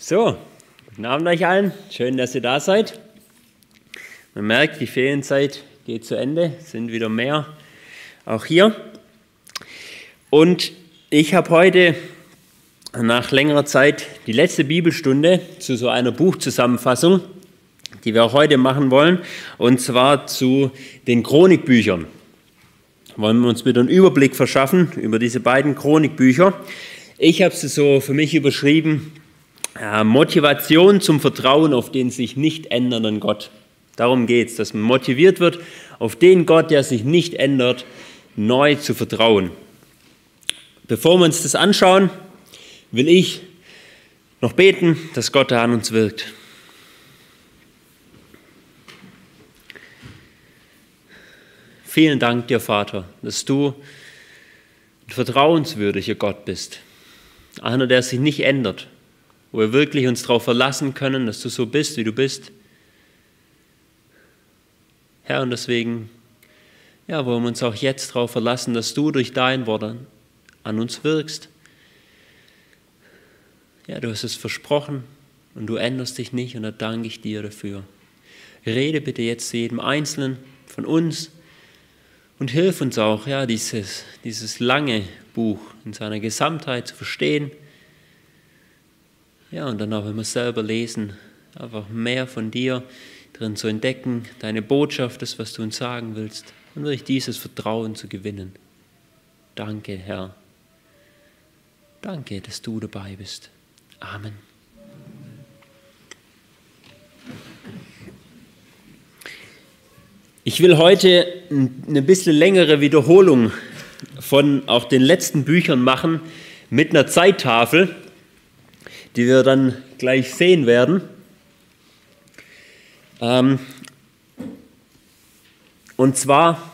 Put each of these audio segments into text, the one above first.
So, guten Abend euch allen. Schön, dass ihr da seid. Man merkt, die Ferienzeit geht zu Ende, sind wieder mehr auch hier. Und ich habe heute nach längerer Zeit die letzte Bibelstunde zu so einer Buchzusammenfassung, die wir auch heute machen wollen, und zwar zu den Chronikbüchern. Wollen wir uns wieder einen Überblick verschaffen über diese beiden Chronikbücher. Ich habe sie so für mich überschrieben, Motivation zum Vertrauen auf den sich nicht ändernden Gott. Darum geht es, dass man motiviert wird, auf den Gott, der sich nicht ändert, neu zu vertrauen. Bevor wir uns das anschauen, will ich noch beten, dass Gott da an uns wirkt. Vielen Dank dir, Vater, dass du ein vertrauenswürdiger Gott bist. Einer, der sich nicht ändert, wo wir wirklich uns darauf verlassen können, dass du so bist, wie du bist. Herr, und deswegen wollen wir uns auch jetzt darauf verlassen, dass du durch dein Wort an uns wirkst. Ja, du hast es versprochen und du änderst dich nicht, und da danke ich dir dafür. Rede bitte jetzt zu jedem Einzelnen von uns und hilf uns auch, dieses lange Buch in seiner Gesamtheit zu verstehen. Ja, und dann auch, wenn wir es selber lesen, einfach mehr von dir drin zu entdecken, deine Botschaft, das, was du uns sagen willst, und durch dieses Vertrauen zu gewinnen. Danke, Herr. Danke, dass du dabei bist. Amen. Ich will heute eine bisschen längere Wiederholung von auch den letzten Büchern machen mit einer Zeittafel, die wir dann gleich sehen werden. Und zwar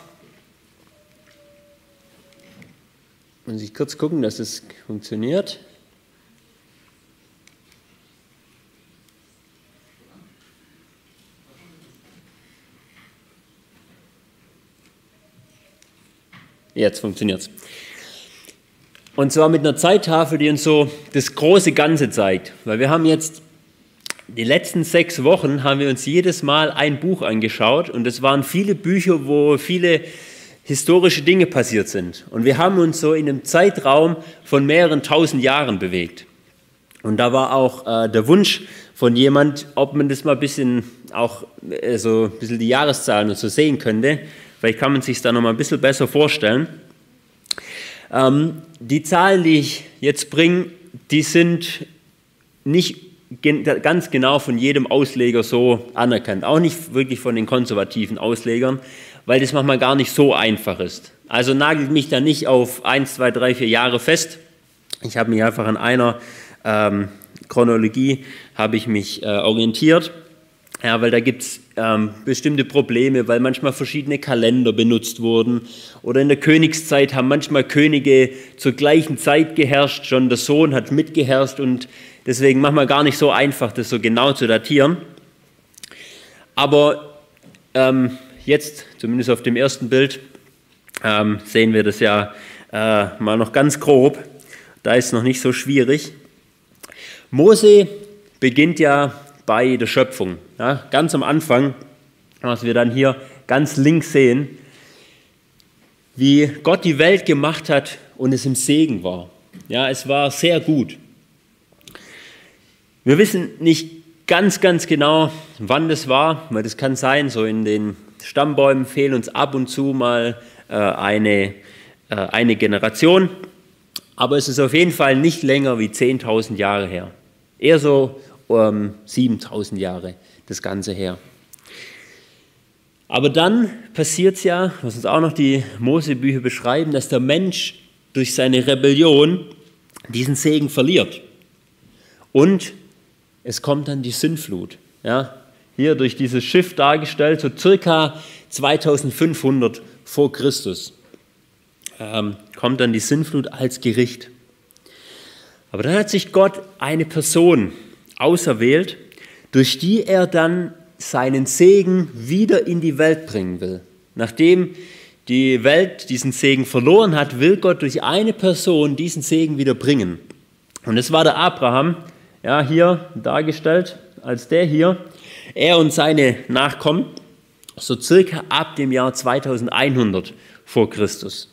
muss ich kurz gucken, dass es funktioniert. Jetzt funktioniert es. Und zwar mit einer Zeittafel, die uns so das große Ganze zeigt. Weil wir haben jetzt, die letzten 6 Wochen haben wir uns jedes Mal ein Buch angeschaut, und es waren viele Bücher, wo viele historische Dinge passiert sind. Und wir haben uns so in einem Zeitraum von mehreren tausend Jahren bewegt. Und da war auch der Wunsch von jemand, ob man das mal ein bisschen auch so ein bisschen die Jahreszahlen und so sehen könnte. Vielleicht kann man sich es da noch mal ein bisschen besser vorstellen. Die Zahlen, die ich jetzt bringe, die sind nicht ganz genau von jedem Ausleger so anerkannt. Auch nicht wirklich von den konservativen Auslegern, weil das manchmal gar nicht so einfach ist. Also nagelt mich da nicht auf 1, 2, 3, 4 Jahre fest. Ich habe mich einfach an einer Chronologie orientiert. Ja, weil da gibt es bestimmte Probleme, weil manchmal verschiedene Kalender benutzt wurden, oder in der Königszeit haben manchmal Könige zur gleichen Zeit geherrscht, schon der Sohn hat mitgeherrscht, und deswegen manchmal gar nicht so einfach, das so genau zu datieren. Aber jetzt, zumindest auf dem ersten Bild, sehen wir das ja mal noch ganz grob. Da ist es noch nicht so schwierig. Mose beginnt ja bei der Schöpfung. Ja, ganz am Anfang, was wir dann hier ganz links sehen, wie Gott die Welt gemacht hat und es im Segen war. Ja, es war sehr gut. Wir wissen nicht ganz genau, wann das war, weil das kann sein, so in den Stammbäumen fehlen uns ab und zu mal eine Generation, aber es ist auf jeden Fall nicht länger wie 10.000 Jahre her. Eher so 7.000 Jahre das Ganze her. Aber dann passiert es ja, was uns auch noch die Mosebücher beschreiben, dass der Mensch durch seine Rebellion diesen Segen verliert. Und es kommt dann die Sintflut. Ja, hier durch dieses Schiff dargestellt, so circa 2500 vor Christus, kommt dann die Sintflut als Gericht. Aber dann hat sich Gott eine Person auserwählt, durch die er dann seinen Segen wieder in die Welt bringen will. Nachdem die Welt diesen Segen verloren hat, will Gott durch eine Person diesen Segen wieder bringen. Und es war der Abraham, ja, hier dargestellt als der hier. Er und seine Nachkommen, so circa ab dem Jahr 2100 vor Christus.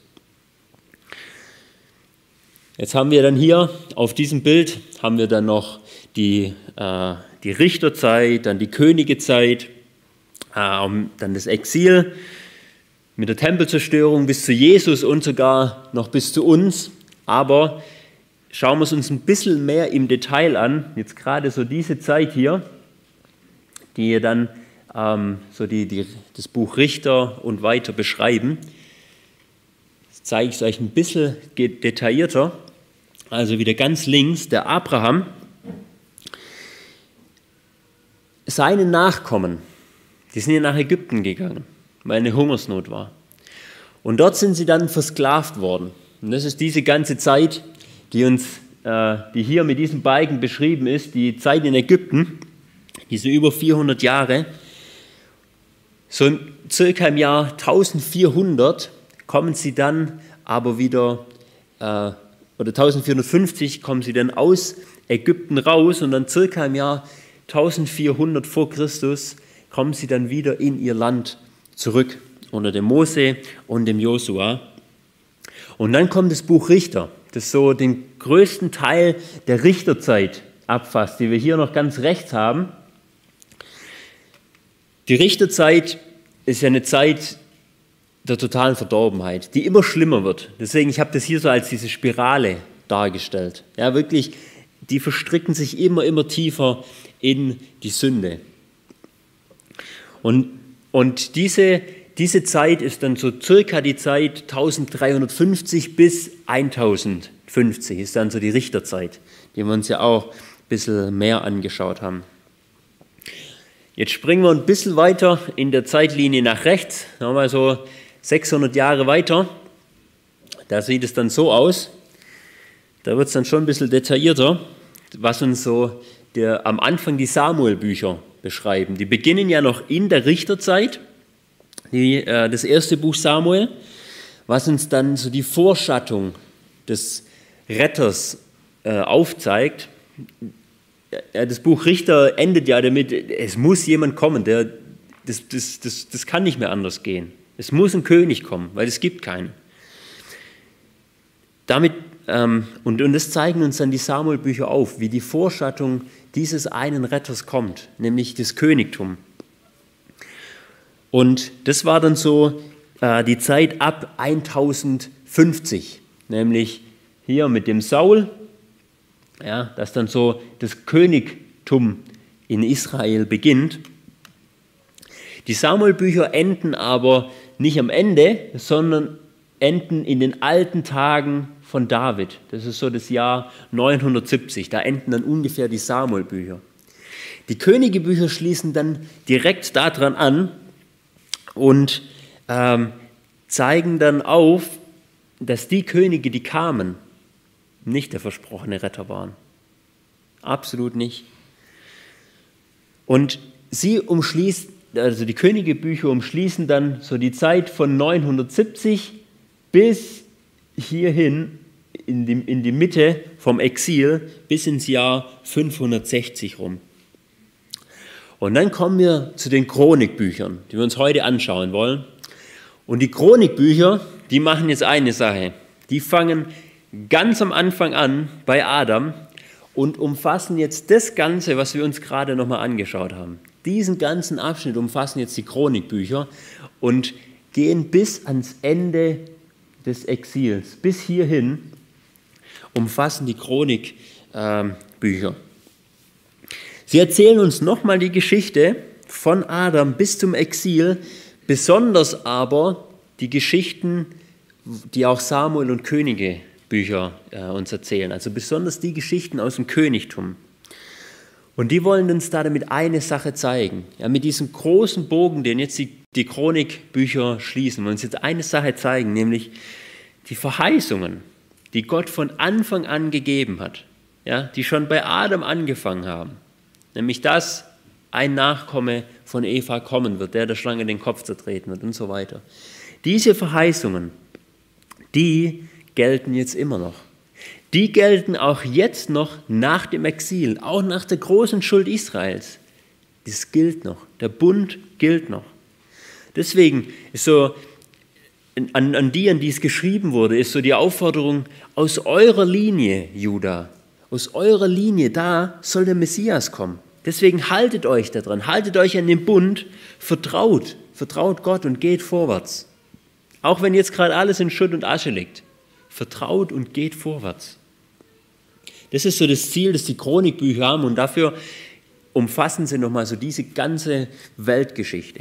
Jetzt haben wir dann hier auf diesem Bild haben wir dann noch die Richterzeit, dann die Königezeit, dann das Exil mit der Tempelzerstörung bis zu Jesus und sogar noch bis zu uns. Aber schauen wir es uns ein bisschen mehr im Detail an, jetzt gerade so diese Zeit hier, die dann so das Buch Richter und weiter beschreiben. Das zeige ich es euch ein bisschen detaillierter. Also wieder ganz links, der Abraham, seine Nachkommen, die sind ja nach Ägypten gegangen, weil eine Hungersnot war. Und dort sind sie dann versklavt worden. Und das ist diese ganze Zeit, die hier mit diesem Balken beschrieben ist, die Zeit in Ägypten, diese über 400 Jahre. So circa im Jahr 1400 kommen sie dann aber wieder, oder 1450 kommen sie dann aus Ägypten raus und dann circa im Jahr 1400 vor Christus kommen sie dann wieder in ihr Land zurück unter dem Mose und dem Josua. Und dann kommt das Buch Richter, das so den größten Teil der Richterzeit abfasst, die wir hier noch ganz rechts haben. Die Richterzeit ist ja eine Zeit der totalen Verdorbenheit, die immer schlimmer wird. Deswegen, ich habe das hier so als diese Spirale dargestellt. Ja, wirklich, die verstricken sich immer tiefer in die Sünde. Und diese Zeit ist dann so circa die Zeit 1350 bis 1050, ist dann so die Richterzeit, die wir uns ja auch ein bisschen mehr angeschaut haben. Jetzt springen wir ein bisschen weiter in der Zeitlinie nach rechts, nochmal so 600 Jahre weiter. Da sieht es dann so aus, da wird es dann schon ein bisschen detaillierter, was uns so am Anfang die Samuel-Bücher beschreiben. Die beginnen ja noch in der Richterzeit, das erste Buch Samuel, was uns dann so die Vorschattung des Retters aufzeigt. Das Buch Richter endet ja damit, es muss jemand kommen, das kann nicht mehr anders gehen. Es muss ein König kommen, weil es gibt keinen. Und das zeigen uns dann die Samuel-Bücher auf, wie die Vorschattung dieses einen Retters kommt, nämlich das Königtum. Und das war dann so die Zeit ab 1050, nämlich hier mit dem Saul, ja, dass dann so das Königtum in Israel beginnt. Die Samuel-Bücher enden aber nicht am Ende, sondern enden in den alten Tagen von David. Das ist so das Jahr 970, da enden dann ungefähr die Samuel-Bücher. Die Königebücher schließen dann direkt daran an und zeigen dann auf, dass die Könige, die kamen, nicht der versprochene Retter waren. Absolut nicht. Und die Königebücher umschließen dann so die Zeit von 970 bis hierhin in die Mitte vom Exil bis ins Jahr 560 rum. Und dann kommen wir zu den Chronikbüchern, die wir uns heute anschauen wollen. Und die Chronikbücher, die machen jetzt eine Sache. Die fangen ganz am Anfang an bei Adam und umfassen jetzt das Ganze, was wir uns gerade nochmal angeschaut haben. Diesen ganzen Abschnitt umfassen jetzt die Chronikbücher und gehen bis ans Ende des Exils. Bis hierhin umfassen die Chronikbücher. Sie erzählen uns nochmal die Geschichte von Adam bis zum Exil, besonders aber die Geschichten, die auch Samuel- und Königebücher uns erzählen, also besonders die Geschichten aus dem Königtum. Und die wollen uns da damit eine Sache zeigen. Ja, mit diesem großen Bogen, den jetzt die Chronikbücher schließen, wollen uns jetzt eine Sache zeigen, nämlich die Verheißungen, die Gott von Anfang an gegeben hat, ja, die schon bei Adam angefangen haben. Nämlich, dass ein Nachkomme von Eva kommen wird, der Schlange den Kopf zertreten wird und so weiter. Diese Verheißungen, die gelten jetzt immer noch. die gelten auch jetzt noch nach dem Exil, auch nach der großen Schuld Israels. Das gilt noch, der Bund gilt noch. Deswegen ist so, an die es geschrieben wurde, ist so die Aufforderung, aus eurer Linie, Juda, aus eurer Linie, da soll der Messias kommen. Deswegen haltet euch daran, haltet euch an den Bund, vertraut Gott und geht vorwärts. Auch wenn jetzt gerade alles in Schutt und Asche liegt, vertraut und geht vorwärts. Das ist so das Ziel, das die Chronikbücher haben, und dafür umfassen sie nochmal so diese ganze Weltgeschichte.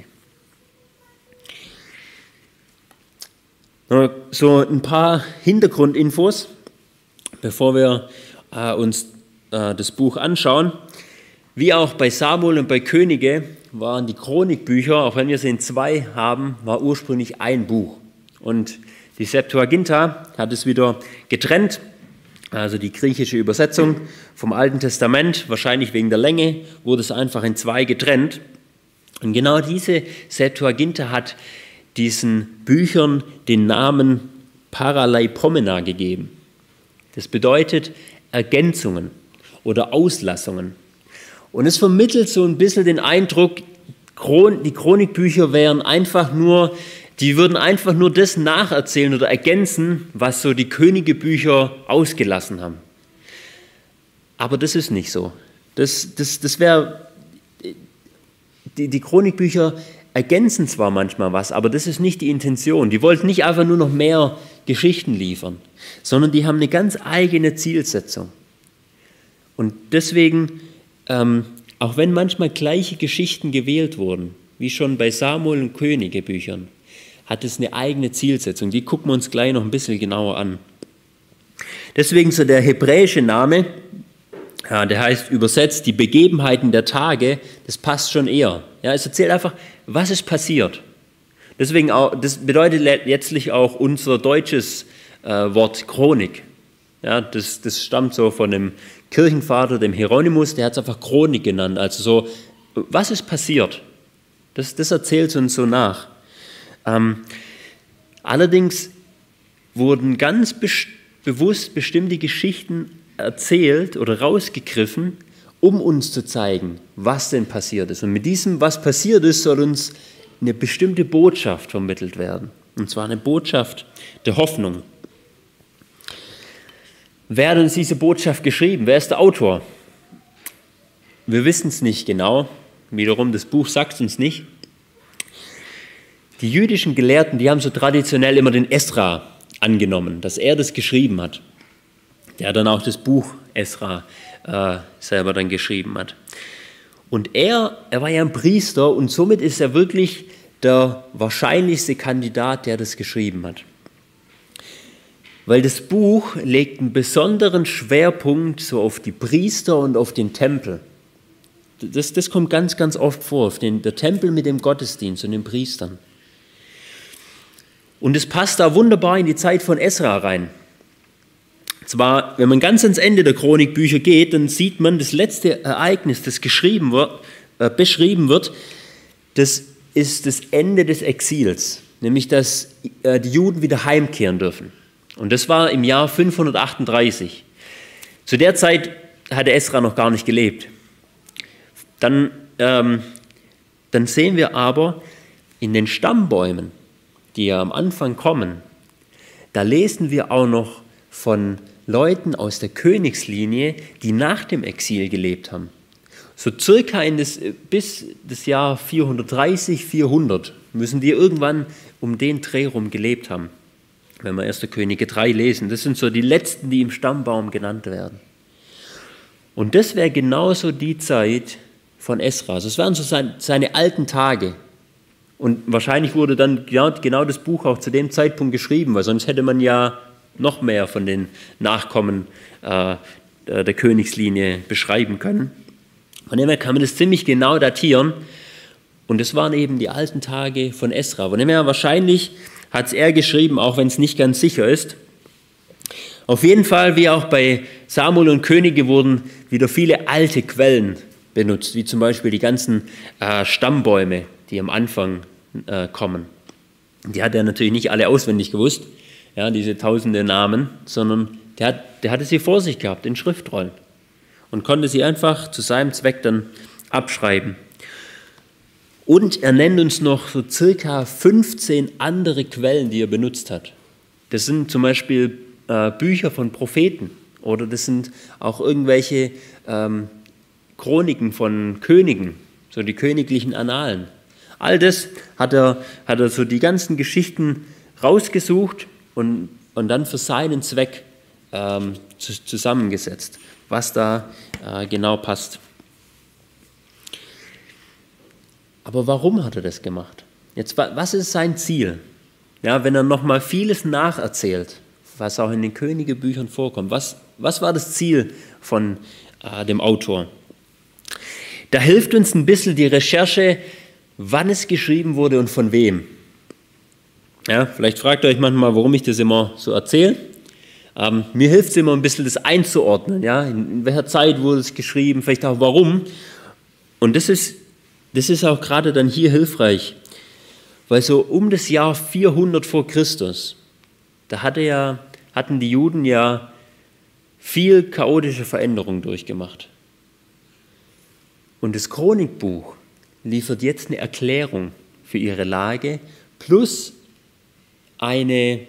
So ein paar Hintergrundinfos, bevor wir uns das Buch anschauen. Wie auch bei Samuel und bei Könige waren die Chronikbücher, auch wenn wir sie in 2 haben, war ursprünglich ein Buch. Und die Septuaginta hat es wieder getrennt, also die griechische Übersetzung vom Alten Testament, wahrscheinlich wegen der Länge, wurde es einfach in 2 getrennt. Und genau diese Septuaginta hat diesen Büchern den Namen Paraleipomena gegeben. Das bedeutet Ergänzungen oder Auslassungen. Und es vermittelt so ein bisschen den Eindruck, die Chronikbücher wären einfach nur, die würden einfach nur das nacherzählen oder ergänzen, was so die Königebücher ausgelassen haben. Aber das ist nicht so. Das wäre, die Chronikbücher ergänzen zwar manchmal was, aber das ist nicht die Intention. Die wollten nicht einfach nur noch mehr Geschichten liefern, sondern die haben eine ganz eigene Zielsetzung. Und deswegen, auch wenn manchmal gleiche Geschichten gewählt wurden, wie schon bei Samuel und Königebüchern, hat es eine eigene Zielsetzung. Die gucken wir uns gleich noch ein bisschen genauer an. Deswegen so der hebräische Name, ja, der heißt übersetzt die Begebenheiten der Tage, das passt schon eher. Ja, es erzählt einfach, was ist passiert. Deswegen auch, das bedeutet letztlich auch unser deutsches Wort Chronik. Ja, das stammt so von dem Kirchenvater, dem Hieronymus, der hat es einfach Chronik genannt. Also so, was ist passiert? Das erzählt uns so nach. Allerdings wurden ganz bewusst bestimmte Geschichten erzählt oder rausgegriffen, um uns zu zeigen, was denn passiert ist. Und mit diesem, was passiert ist, soll uns eine bestimmte Botschaft vermittelt werden. Und zwar eine Botschaft der Hoffnung. Wer hat uns diese Botschaft geschrieben? Wer ist der Autor? Wir wissen es nicht genau. Wiederum, das Buch sagt es uns nicht. Die jüdischen Gelehrten, die haben so traditionell immer den Esra angenommen, dass er das geschrieben hat. Der dann auch das Buch Esra selber dann geschrieben hat. Und er war ja ein Priester und somit ist er wirklich der wahrscheinlichste Kandidat, der das geschrieben hat. Weil das Buch legt einen besonderen Schwerpunkt so auf die Priester und auf den Tempel. Das kommt ganz, ganz oft vor, auf der Tempel mit dem Gottesdienst und den Priestern. Und es passt da wunderbar in die Zeit von Esra rein. Zwar, wenn man ganz ans Ende der Chronikbücher geht, dann sieht man, das letzte Ereignis, das beschrieben wird, das ist das Ende des Exils, nämlich dass die Juden wieder heimkehren dürfen. Und das war im Jahr 538. Zu der Zeit hatte Esra noch gar nicht gelebt. Dann sehen wir aber in den Stammbäumen, die ja am Anfang kommen, da lesen wir auch noch von Leuten aus der Königslinie, die nach dem Exil gelebt haben. So circa bis das Jahr 430, 400 müssen die irgendwann um den Dreh rum gelebt haben, wenn wir 1. Könige 3 lesen. Das sind so die letzten, die im Stammbaum genannt werden. Und das wäre genauso die Zeit von Esra. Also es wären so seine alten Tage. Und wahrscheinlich wurde dann genau das Buch auch zu dem Zeitpunkt geschrieben, weil sonst hätte man ja noch mehr von den Nachkommen der Königslinie beschreiben können. Von dem her kann man das ziemlich genau datieren. Und das waren eben die alten Tage von Esra. Von dem her wahrscheinlich hat es er geschrieben, auch wenn es nicht ganz sicher ist. Auf jeden Fall, wie auch bei Samuel und Könige, wurden wieder viele alte Quellen benutzt, wie zum Beispiel die ganzen Stammbäume, die am Anfang kommen. Die hat er natürlich nicht alle auswendig gewusst, ja, diese tausende Namen, sondern Der hatte sie vor sich gehabt in Schriftrollen und konnte sie einfach zu seinem Zweck dann abschreiben. Und er nennt uns noch so circa 15 andere Quellen, die er benutzt hat. Das sind zum Beispiel Bücher von Propheten oder das sind auch irgendwelche Chroniken von Königen, so die königlichen Annalen. All das hat er so die ganzen Geschichten rausgesucht und dann für seinen Zweck zusammengesetzt, was da genau passt. Aber warum hat er das gemacht? Jetzt, was ist sein Ziel? Ja, wenn er nochmal vieles nacherzählt, was auch in den Königebüchern vorkommt, was war das Ziel von dem Autor? Da hilft uns ein bisschen die Recherche, wann es geschrieben wurde und von wem. Ja, vielleicht fragt ihr euch manchmal, warum ich das immer so erzähle. Mir hilft es immer ein bisschen, das einzuordnen. Ja? In welcher Zeit wurde es geschrieben, vielleicht auch warum. Und das ist auch gerade dann hier hilfreich, weil so um das Jahr 400 vor Christus, da hatten die Juden ja viel chaotische Veränderungen durchgemacht. Und das Chronikbuch liefert jetzt eine Erklärung für ihre Lage plus eine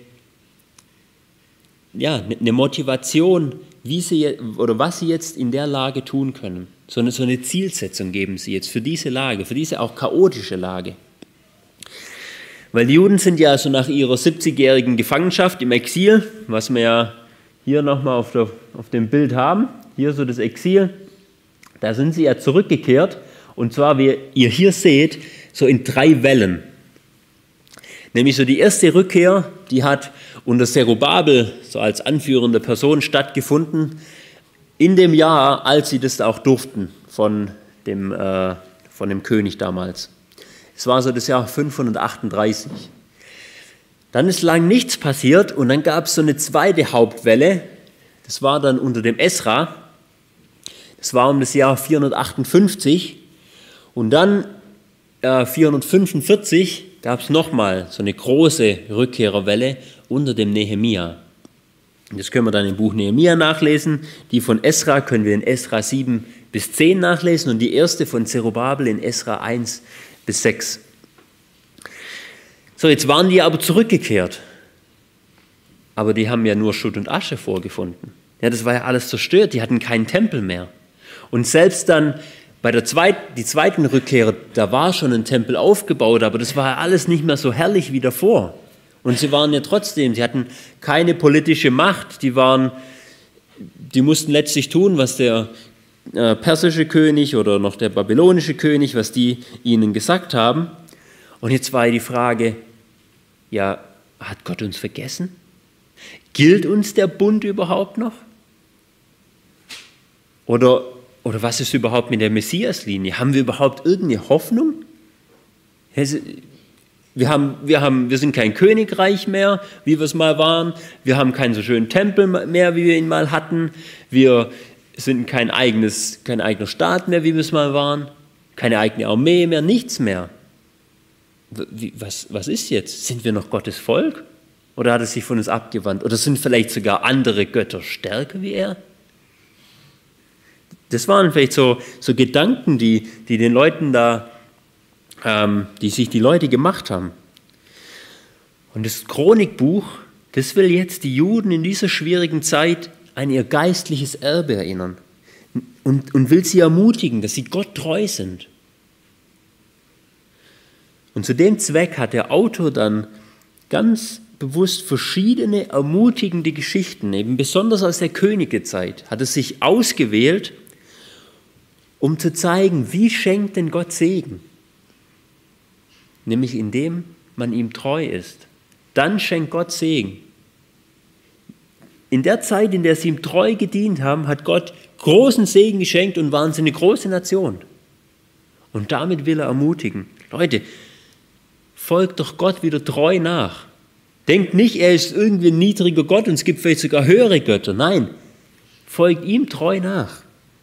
Motivation, was sie jetzt in der Lage tun können. So eine Zielsetzung geben sie jetzt für diese Lage, für diese auch chaotische Lage. Weil die Juden sind ja so nach ihrer 70-jährigen Gefangenschaft im Exil, was wir ja hier nochmal auf dem Bild haben, hier so das Exil, da sind sie ja zurückgekehrt und zwar, wie ihr hier seht, so in 3 Wellen. Nämlich so die erste Rückkehr, die hat unter Zerubabel so als anführende Person stattgefunden, in dem Jahr, als sie das auch durften von dem König damals. Es war so das Jahr 538. Dann ist lang nichts passiert und dann gab es so eine zweite Hauptwelle, das war dann unter dem Esra, das war um das Jahr 458 und dann 445 gab es nochmal so eine große Rückkehrerwelle unter dem Nehemia. Das können wir dann im Buch Nehemia nachlesen. Die von Esra können wir in Esra 7 bis 10 nachlesen und die erste von Zerubabel in Esra 1 bis 6. So, jetzt waren die aber zurückgekehrt. Aber die haben ja nur Schutt und Asche vorgefunden. Ja, das war ja alles zerstört, die hatten keinen Tempel mehr. Und selbst dann bei die zweiten Rückkehr, da war schon ein Tempel aufgebaut, aber das war ja alles nicht mehr so herrlich wie davor. Und sie waren ja trotzdem, sie hatten keine politische Macht, die mussten letztlich tun, was der persische König oder noch der babylonische König, was die ihnen gesagt haben. Und jetzt war die Frage, ja, hat Gott uns vergessen? Gilt uns der Bund überhaupt noch? Oder was ist überhaupt mit der Messiaslinie? Haben wir überhaupt irgendeine Hoffnung? Wir sind kein Königreich mehr, wie wir es mal waren. Wir haben keinen so schönen Tempel mehr, wie wir ihn mal hatten. Wir sind kein eigener Staat mehr, wie wir es mal waren. Keine eigene Armee mehr, nichts mehr. Was ist jetzt? Sind wir noch Gottes Volk? Oder hat er sich von uns abgewandt? Oder sind vielleicht sogar andere Götter stärker wie er? Das waren vielleicht so Gedanken, die den Leuten da, die sich die Leute gemacht haben. Und das Chronikbuch, das will jetzt die Juden in dieser schwierigen Zeit an ihr geistliches Erbe erinnern und will sie ermutigen, dass sie Gott treu sind. Und zu dem Zweck hat der Autor dann ganz bewusst verschiedene ermutigende Geschichten, eben besonders aus der Königezeit, hat er sich ausgewählt, um zu zeigen, wie schenkt denn Gott Segen? Nämlich indem man ihm treu ist. Dann schenkt Gott Segen. In der Zeit, in der sie ihm treu gedient haben, hat Gott großen Segen geschenkt und waren sie eine große Nation. Und damit will er ermutigen. Leute, folgt doch Gott wieder treu nach. Denkt nicht, er ist irgendwie ein niedriger Gott und es gibt vielleicht sogar höhere Götter. Nein, folgt ihm treu nach.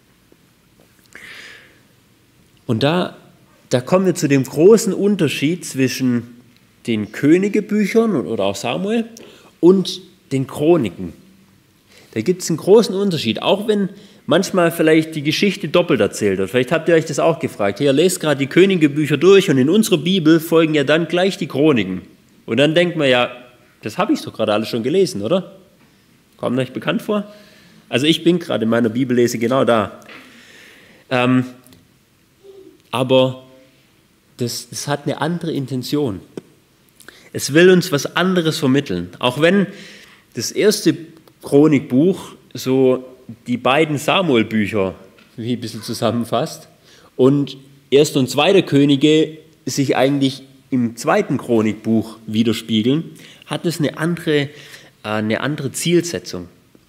Und da kommen wir zu dem großen Unterschied zwischen den Königebüchern oder auch Samuel und den Chroniken. Da gibt es einen großen Unterschied, auch wenn manchmal vielleicht die Geschichte doppelt erzählt wird. Vielleicht habt ihr euch das auch gefragt. Ihr lest gerade die Königebücher durch und in unserer Bibel folgen ja dann gleich die Chroniken. Und dann denkt man ja, das habe ich doch gerade alles schon gelesen, oder? Kommt euch bekannt vor? Also ich bin gerade in meiner Bibellese genau da. Aber das hat eine andere Intention. Es will uns was anderes vermitteln. Auch wenn das erste Chronikbuch so die beiden Samuel-Bücher wie ein bisschen zusammenfasst und 1. und 2. Könige sich eigentlich im zweiten Chronikbuch widerspiegeln, hat es eine andere Zielsetzung.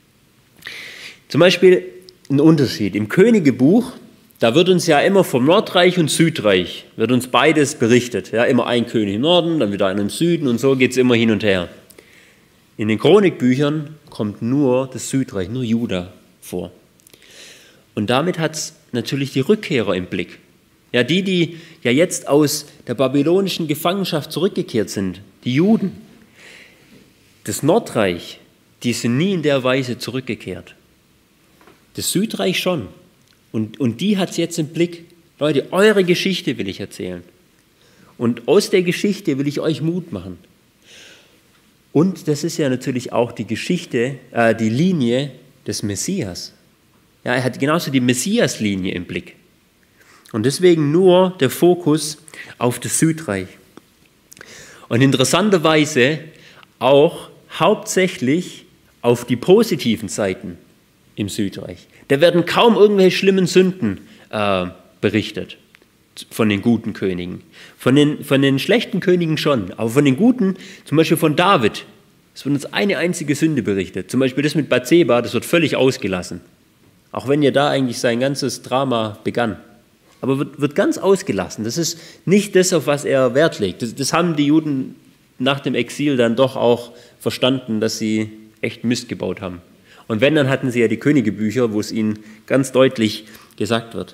Zum Beispiel ein Unterschied. Im Königebuch, da wird uns ja immer vom Nordreich und Südreich, wird uns beides berichtet. Ja, immer ein König im Norden, dann wieder einer im Süden und so geht es immer hin und her. In den Chronikbüchern kommt nur das Südreich, nur Juda vor. Und damit hat es natürlich die Rückkehrer im Blick. Ja, die ja jetzt aus der babylonischen Gefangenschaft zurückgekehrt sind, die Juden. Das Nordreich, die sind nie in der Weise zurückgekehrt. Das Südreich schon. Und die hat es jetzt im Blick. Leute, eure Geschichte will ich erzählen. Und aus der Geschichte will ich euch Mut machen. Und das ist ja natürlich auch die Geschichte, die Linie des Messias. Ja, er hat genauso die Messias-Linie im Blick. Und deswegen nur der Fokus auf das Südreich. Und interessanterweise auch hauptsächlich auf die positiven Seiten im Südreich. Da werden kaum irgendwelche schlimmen Sünden berichtet von den guten Königen. Von den schlechten Königen schon, aber von den guten, zum Beispiel von David, es wird uns eine einzige Sünde berichtet. Zum Beispiel das mit Bathseba, das wird völlig ausgelassen. Auch wenn ja da eigentlich sein ganzes Drama begann. Aber wird ganz ausgelassen. Das ist nicht das, auf was er Wert legt. Das haben die Juden nach dem Exil dann doch auch verstanden, dass sie echt Mist gebaut haben. Und wenn, dann hatten sie ja die Königebücher, wo es ihnen ganz deutlich gesagt wird.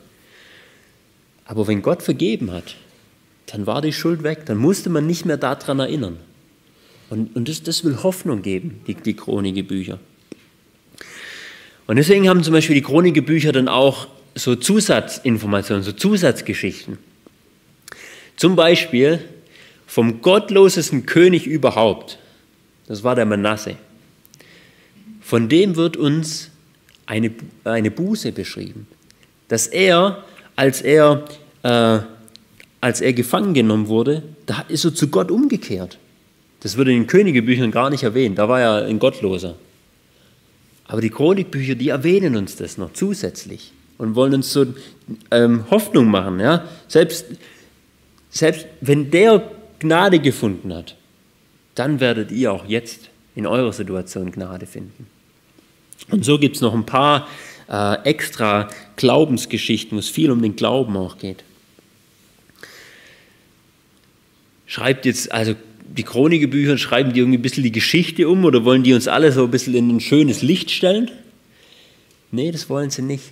Aber wenn Gott vergeben hat, dann war die Schuld weg, dann musste man nicht mehr daran erinnern. Und das will Hoffnung geben, die Chronikebücher. Und deswegen haben zum Beispiel die Chronikebücher dann auch so Zusatzinformationen, so Zusatzgeschichten. Zum Beispiel vom gottlosesten König überhaupt, das war der Manasse. Von dem wird uns eine Buße beschrieben, dass er, als er gefangen genommen wurde, da ist er zu Gott umgekehrt. Das wird in den Königebüchern gar nicht erwähnt, da war er ein Gottloser. Aber die Chronikbücher, die erwähnen uns das noch zusätzlich und wollen uns so Hoffnung machen. Ja? Selbst wenn der Gnade gefunden hat, dann werdet ihr auch jetzt in eurer Situation Gnade finden. Und so gibt es noch ein paar extra Glaubensgeschichten, wo es viel um den Glauben auch geht. Schreibt jetzt, also die Chronikebücher, schreiben die irgendwie ein bisschen die Geschichte um oder wollen die uns alle so ein bisschen in ein schönes Licht stellen? Nee, das wollen sie nicht.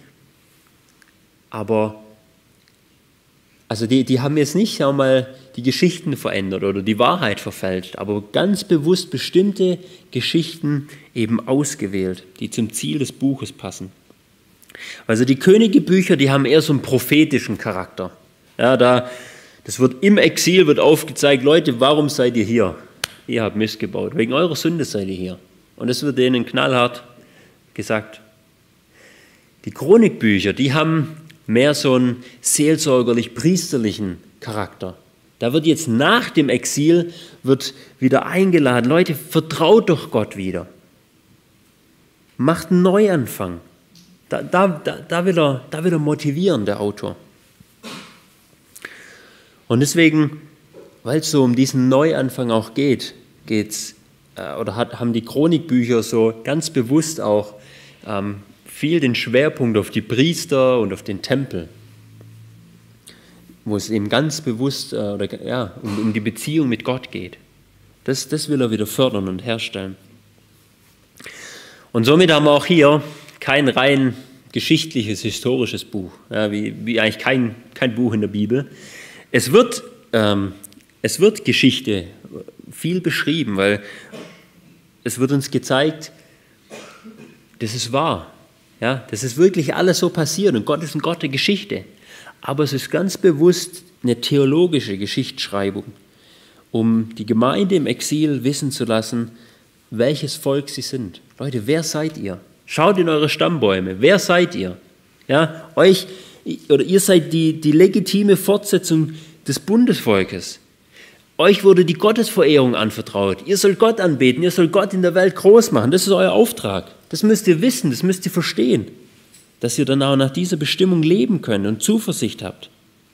Aber also die haben jetzt nicht, sagen wir mal, die Geschichten verändert oder die Wahrheit verfälscht, aber ganz bewusst bestimmte Geschichten eben ausgewählt, die zum Ziel des Buches passen. Also die Königebücher, die haben eher so einen prophetischen Charakter. Ja, das wird im Exil wird aufgezeigt, Leute, warum seid ihr hier? Ihr habt Mist gebaut, wegen eurer Sünde seid ihr hier. Und das wird denen knallhart gesagt. Die Chronikbücher, die haben mehr so einen seelsorgerlich-priesterlichen Charakter. Da wird jetzt nach dem Exil wird wieder eingeladen, Leute, vertraut doch Gott wieder. Macht einen Neuanfang. Da will er motivieren, der Autor. Und deswegen, weil es so um diesen Neuanfang auch haben die Chronikbücher so ganz bewusst auch viel den Schwerpunkt auf die Priester und auf den Tempel, wo es eben ganz bewusst um die Beziehung mit Gott geht. Das will er wieder fördern und herstellen. Und somit haben wir auch hier kein rein geschichtliches, historisches Buch, ja, wie eigentlich kein Buch in der Bibel. Es wird Geschichte viel beschrieben, weil es wird uns gezeigt, das ist wahr. Ja, das ist wirklich alles so passiert und Gott ist ein Gott der Geschichte. Aber es ist ganz bewusst eine theologische Geschichtsschreibung, um die Gemeinde im Exil wissen zu lassen, welches Volk sie sind. Leute, wer seid ihr? Schaut in eure Stammbäume. Wer seid ihr? Ja, ihr seid die legitime Fortsetzung des Bundesvolkes. Euch wurde die Gottesverehrung anvertraut. Ihr sollt Gott anbeten, ihr sollt Gott in der Welt groß machen. Das ist euer Auftrag. Das müsst ihr wissen, das müsst ihr verstehen, dass ihr dann auch nach dieser Bestimmung leben könnt und Zuversicht habt.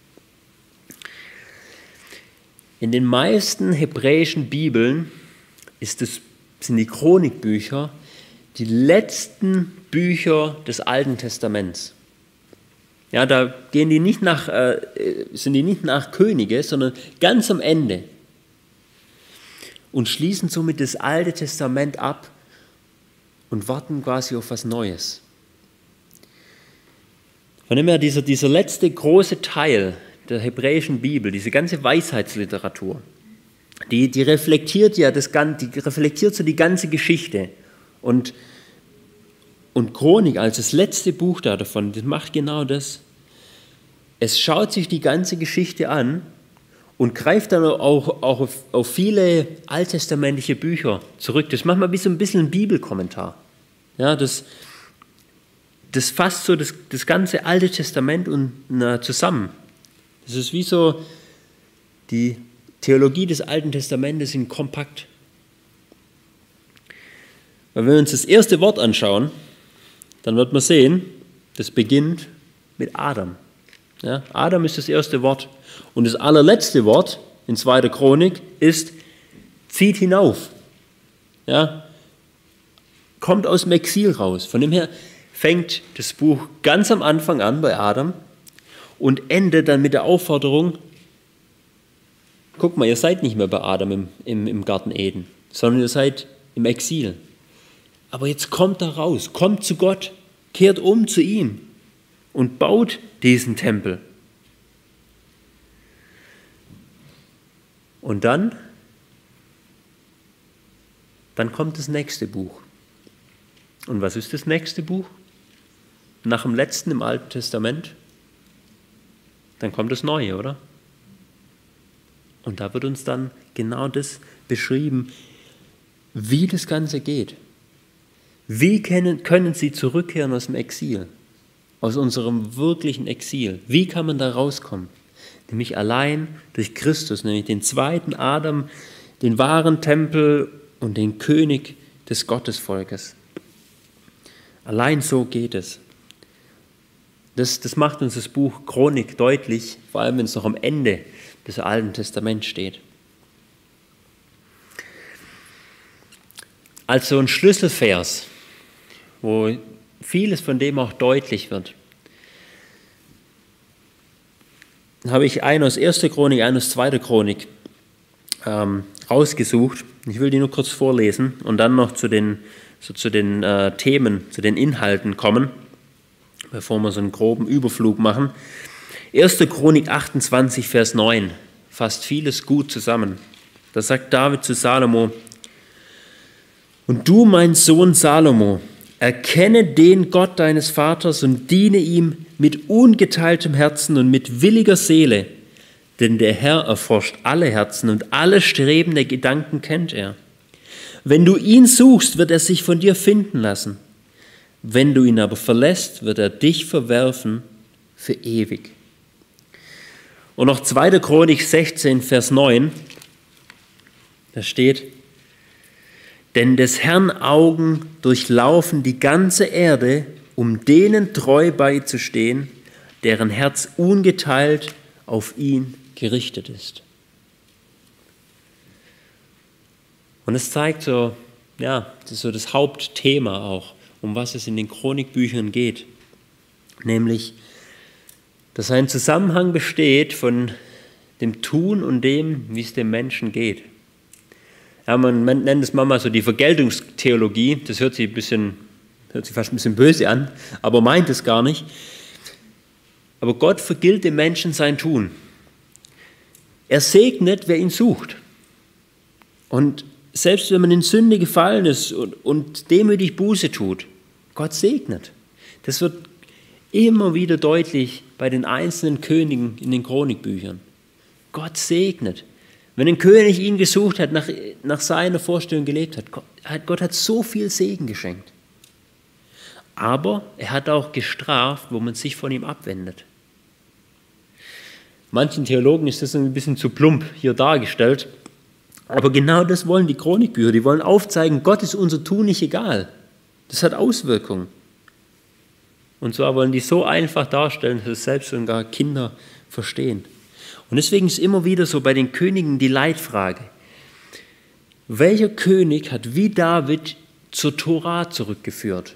In den meisten hebräischen Bibeln sind die Chronikbücher die letzten Bücher des Alten Testaments. Ja, da sind die nicht nach Könige, sondern ganz am Ende und schließen somit das Alte Testament ab und warten quasi auf was Neues. Von dem her, dieser letzte große Teil der hebräischen Bibel, diese ganze Weisheitsliteratur, die reflektiert so die ganze Geschichte. Und Chronik als das letzte Buch davon, das macht genau das. Es schaut sich die ganze Geschichte an und greift dann auch auf viele alttestamentliche Bücher zurück. Das macht mal wie so ein bisschen ein Bibelkommentar. Ja, das fasst so das ganze Alte Testament zusammen. Das ist wie so die Theologie des Alten Testamentes in kompakt. Weil wenn wir uns das erste Wort anschauen, dann wird man sehen, das beginnt mit Adam. Ja, Adam ist das erste Wort. Und das allerletzte Wort in 2. Chronik ist, zieht hinauf. Ja, kommt aus dem Exil raus. Von dem her fängt das Buch ganz am Anfang an bei Adam und endet dann mit der Aufforderung, guck mal, ihr seid nicht mehr bei Adam im Garten Eden, sondern ihr seid im Exil. Aber jetzt kommt da raus, kommt zu Gott, kehrt um zu ihm und baut diesen Tempel. Und dann kommt das nächste Buch. Und was ist das nächste Buch? Nach dem letzten im Alten Testament? Dann kommt das Neue, oder? Und da wird uns dann genau das beschrieben, wie das Ganze geht. Wie können Sie zurückkehren aus dem Exil? Aus unserem wirklichen Exil. Wie kann man da rauskommen? Nämlich allein durch Christus, nämlich den zweiten Adam, den wahren Tempel und den König des Gottesvolkes. Allein so geht es. Das macht uns das Buch Chronik deutlich, vor allem wenn es noch am Ende des Alten Testaments steht. Also ein Schlüsselvers, wo vieles von dem auch deutlich wird, habe ich einen aus 1. Chronik, einen aus 2. Chronik rausgesucht. Ich will die nur kurz vorlesen und dann noch zu den Themen, zu den Inhalten kommen, bevor wir so einen groben Überflug machen. 1. Chronik 28, Vers 9 fasst vieles gut zusammen. Da sagt David zu Salomo: Und du, mein Sohn Salomo, erkenne den Gott deines Vaters und diene ihm mit ungeteiltem Herzen und mit williger Seele, denn der Herr erforscht alle Herzen und alle Streben der Gedanken kennt er. Wenn du ihn suchst, wird er sich von dir finden lassen. Wenn du ihn aber verlässt, wird er dich verwerfen für ewig. Und noch 2. Chronik 16, Vers 9, da steht: Denn des Herrn Augen durchlaufen die ganze Erde, um denen treu beizustehen, deren Herz ungeteilt auf ihn gerichtet ist. Und es zeigt das ist so das Hauptthema auch, um was es in den Chronikbüchern geht. Nämlich, dass ein Zusammenhang besteht von dem Tun und dem, wie es dem Menschen geht. Ja, man nennt es manchmal so die Vergeltungstheologie. Das hört sich fast ein bisschen böse an, aber meint es gar nicht. Aber Gott vergilt dem Menschen sein Tun. Er segnet, wer ihn sucht. Und selbst wenn man in Sünde gefallen ist und demütig Buße tut Gott segnet. Das wird immer wieder deutlich bei den einzelnen Königen in den Chronikbüchern. Gott segnet. Wenn ein König ihn gesucht hat, nach seiner Vorstellung gelebt hat, Gott hat so viel Segen geschenkt. Aber er hat auch gestraft, wo man sich von ihm abwendet. Manchen Theologen ist das ein bisschen zu plump hier dargestellt. Aber genau das wollen die Chronikbücher. Die wollen aufzeigen, Gott ist unser Tun nicht egal. Das hat Auswirkungen. Und zwar wollen die so einfach darstellen, dass es selbst sogar Kinder verstehen. Und deswegen ist immer wieder so bei den Königen die Leitfrage. Welcher König hat wie David zur Tora zurückgeführt?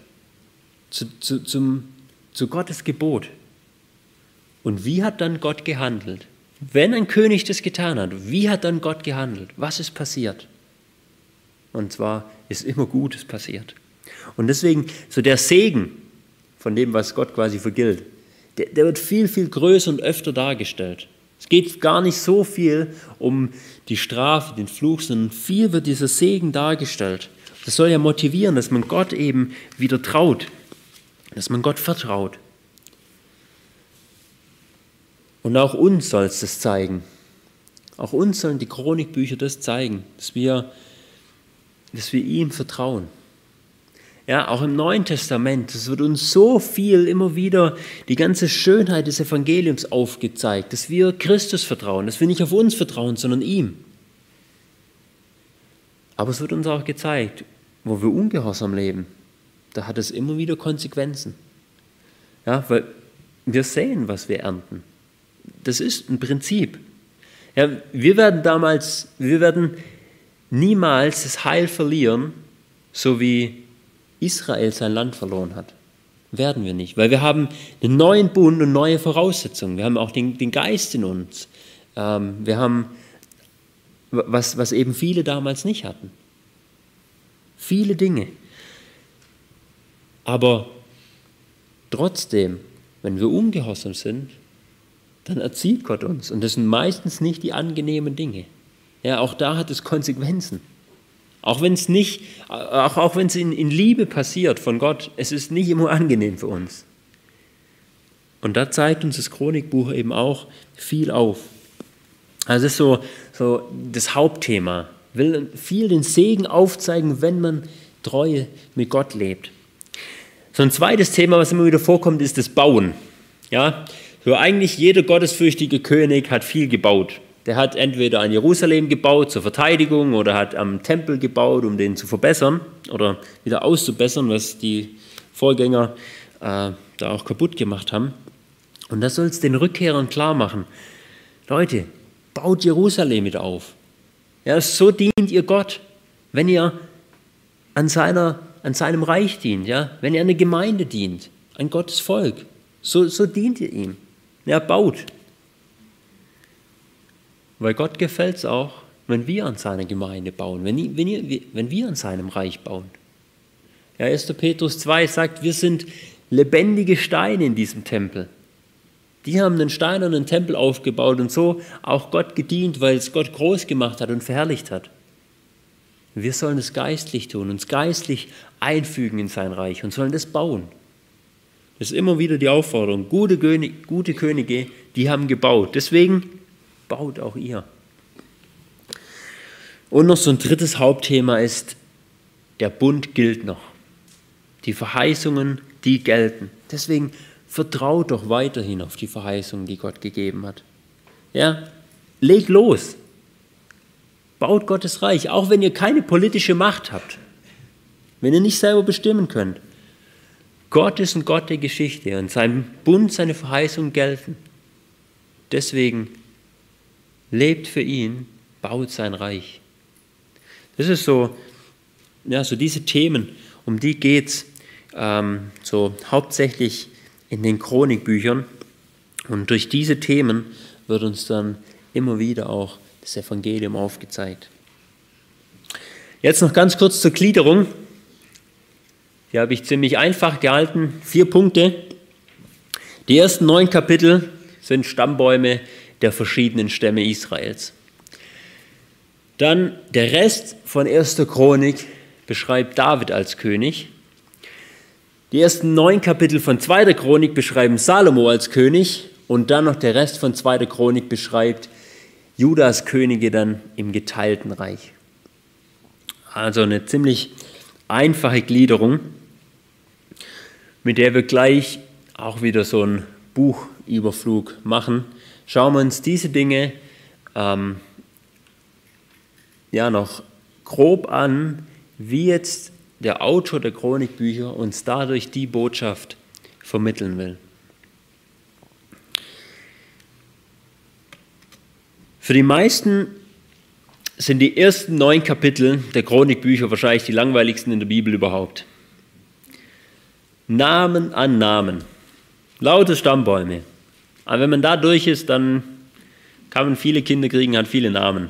Zu Gottes Gebot? Und wie hat dann Gott gehandelt? Wenn ein König das getan hat, wie hat dann Gott gehandelt? Was ist passiert? Und zwar ist immer Gutes passiert. Und deswegen, so der Segen von dem, was Gott quasi vergilt, der wird viel, viel größer und öfter dargestellt. Es geht gar nicht so viel um die Strafe, den Fluch, sondern viel wird dieser Segen dargestellt. Das soll ja motivieren, dass man Gott eben wieder traut, dass man Gott vertraut. Und auch uns soll es das zeigen. Auch uns sollen die Chronikbücher das zeigen, dass wir ihm vertrauen. Ja, auch im Neuen Testament, es wird uns so viel immer wieder die ganze Schönheit des Evangeliums aufgezeigt, dass wir Christus vertrauen, dass wir nicht auf uns vertrauen, sondern ihm. Aber es wird uns auch gezeigt, wo wir ungehorsam leben, da hat es immer wieder Konsequenzen. Ja, weil wir sehen, was wir ernten. Das ist ein Prinzip. Ja, wir werden niemals das Heil verlieren, so wie Israel sein Land verloren hat. Werden wir nicht, weil wir haben einen neuen Bund und neue Voraussetzungen. Wir haben auch den Geist in uns. Wir haben, was eben viele damals nicht hatten. Viele Dinge. Aber trotzdem, wenn wir ungehorsam sind, dann erzieht Gott uns. Und das sind meistens nicht die angenehmen Dinge. Ja, auch da hat es Konsequenzen. Auch wenn es in Liebe passiert von Gott, es ist nicht immer angenehm für uns. Und da zeigt uns das Chronikbuch eben auch viel auf. Also das ist so das Hauptthema. Will viel den Segen aufzeigen, wenn man treu mit Gott lebt. So ein zweites Thema, was immer wieder vorkommt, ist das Bauen. Ja, so eigentlich jeder gottesfürchtige König hat viel gebaut. Der hat entweder an Jerusalem gebaut zur Verteidigung oder hat am Tempel gebaut, um den zu verbessern oder wieder auszubessern, was die Vorgänger da auch kaputt gemacht haben. Und das soll es den Rückkehrern klar machen. Leute, baut Jerusalem wieder auf. Ja, so dient ihr Gott, wenn ihr an seinem Reich dient, ja? Wenn ihr eine Gemeinde dient, an Gottes Volk. So dient ihr ihm. Ja, baut. Weil Gott gefällt es auch, wenn wir an seiner Gemeinde bauen, wenn wir an seinem Reich bauen. Ja, 1. Petrus 2 sagt, wir sind lebendige Steine in diesem Tempel. Die haben einen steinernen Tempel aufgebaut und so auch Gott gedient, weil es Gott groß gemacht hat und verherrlicht hat. Wir sollen es geistlich tun, uns geistlich einfügen in sein Reich und sollen das bauen. Das ist immer wieder die Aufforderung. Gute Könige, die haben gebaut. Deswegen baut auch ihr. Und noch so ein drittes Hauptthema ist, der Bund gilt noch. Die Verheißungen, die gelten. Deswegen vertraut doch weiterhin auf die Verheißungen, die Gott gegeben hat. Ja, legt los. Baut Gottes Reich, auch wenn ihr keine politische Macht habt. Wenn ihr nicht selber bestimmen könnt. Gott ist ein Gott der Geschichte und sein Bund, seine Verheißungen gelten. Deswegen lebt für ihn, baut sein Reich. Das ist so diese Themen, um die geht es so hauptsächlich in den Chronikbüchern. Und durch diese Themen wird uns dann immer wieder auch das Evangelium aufgezeigt. Jetzt noch ganz kurz zur Gliederung. Die habe ich ziemlich einfach gehalten. 4 Punkte. Die ersten 9 Kapitel sind Stammbäume der verschiedenen Stämme Israels. Dann der Rest von 1. Chronik beschreibt David als König. Die ersten 9 Kapitel von 2. Chronik beschreiben Salomo als König und dann noch der Rest von 2. Chronik beschreibt Judas Könige dann im geteilten Reich. Also eine ziemlich einfache Gliederung, mit der wir gleich auch wieder so einen Buchüberflug machen. Schauen wir uns diese Dinge noch grob an, wie jetzt der Autor der Chronikbücher uns dadurch die Botschaft vermitteln will. Für die meisten sind die ersten 9 Kapitel der Chronikbücher wahrscheinlich die langweiligsten in der Bibel überhaupt. Namen an Namen, laute Stammbäume. Aber wenn man da durch ist, dann kann man viele Kinder kriegen, hat viele Namen.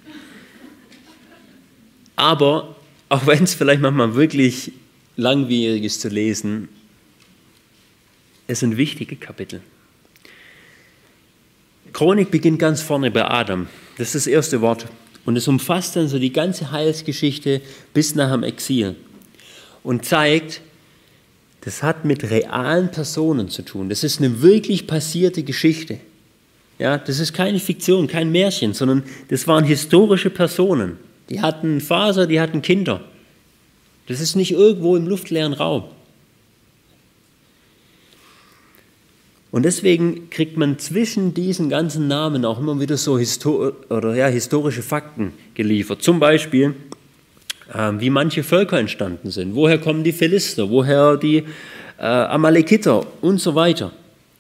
Aber auch wenn es vielleicht manchmal wirklich langwierig ist zu lesen, es sind wichtige Kapitel. Chronik beginnt ganz vorne bei Adam. Das ist das erste Wort. Und es umfasst dann so die ganze Heilsgeschichte bis nach dem Exil. Und zeigt, das hat mit realen Personen zu tun. Das ist eine wirklich passierte Geschichte. Ja, das ist keine Fiktion, kein Märchen, sondern das waren historische Personen. Die hatten Vater, die hatten Kinder. Das ist nicht irgendwo im luftleeren Raum. Und deswegen kriegt man zwischen diesen ganzen Namen auch immer wieder so historische Fakten geliefert. Zum Beispiel, wie manche Völker entstanden sind. Woher kommen die Philister? Woher die Amalekiter? Und so weiter.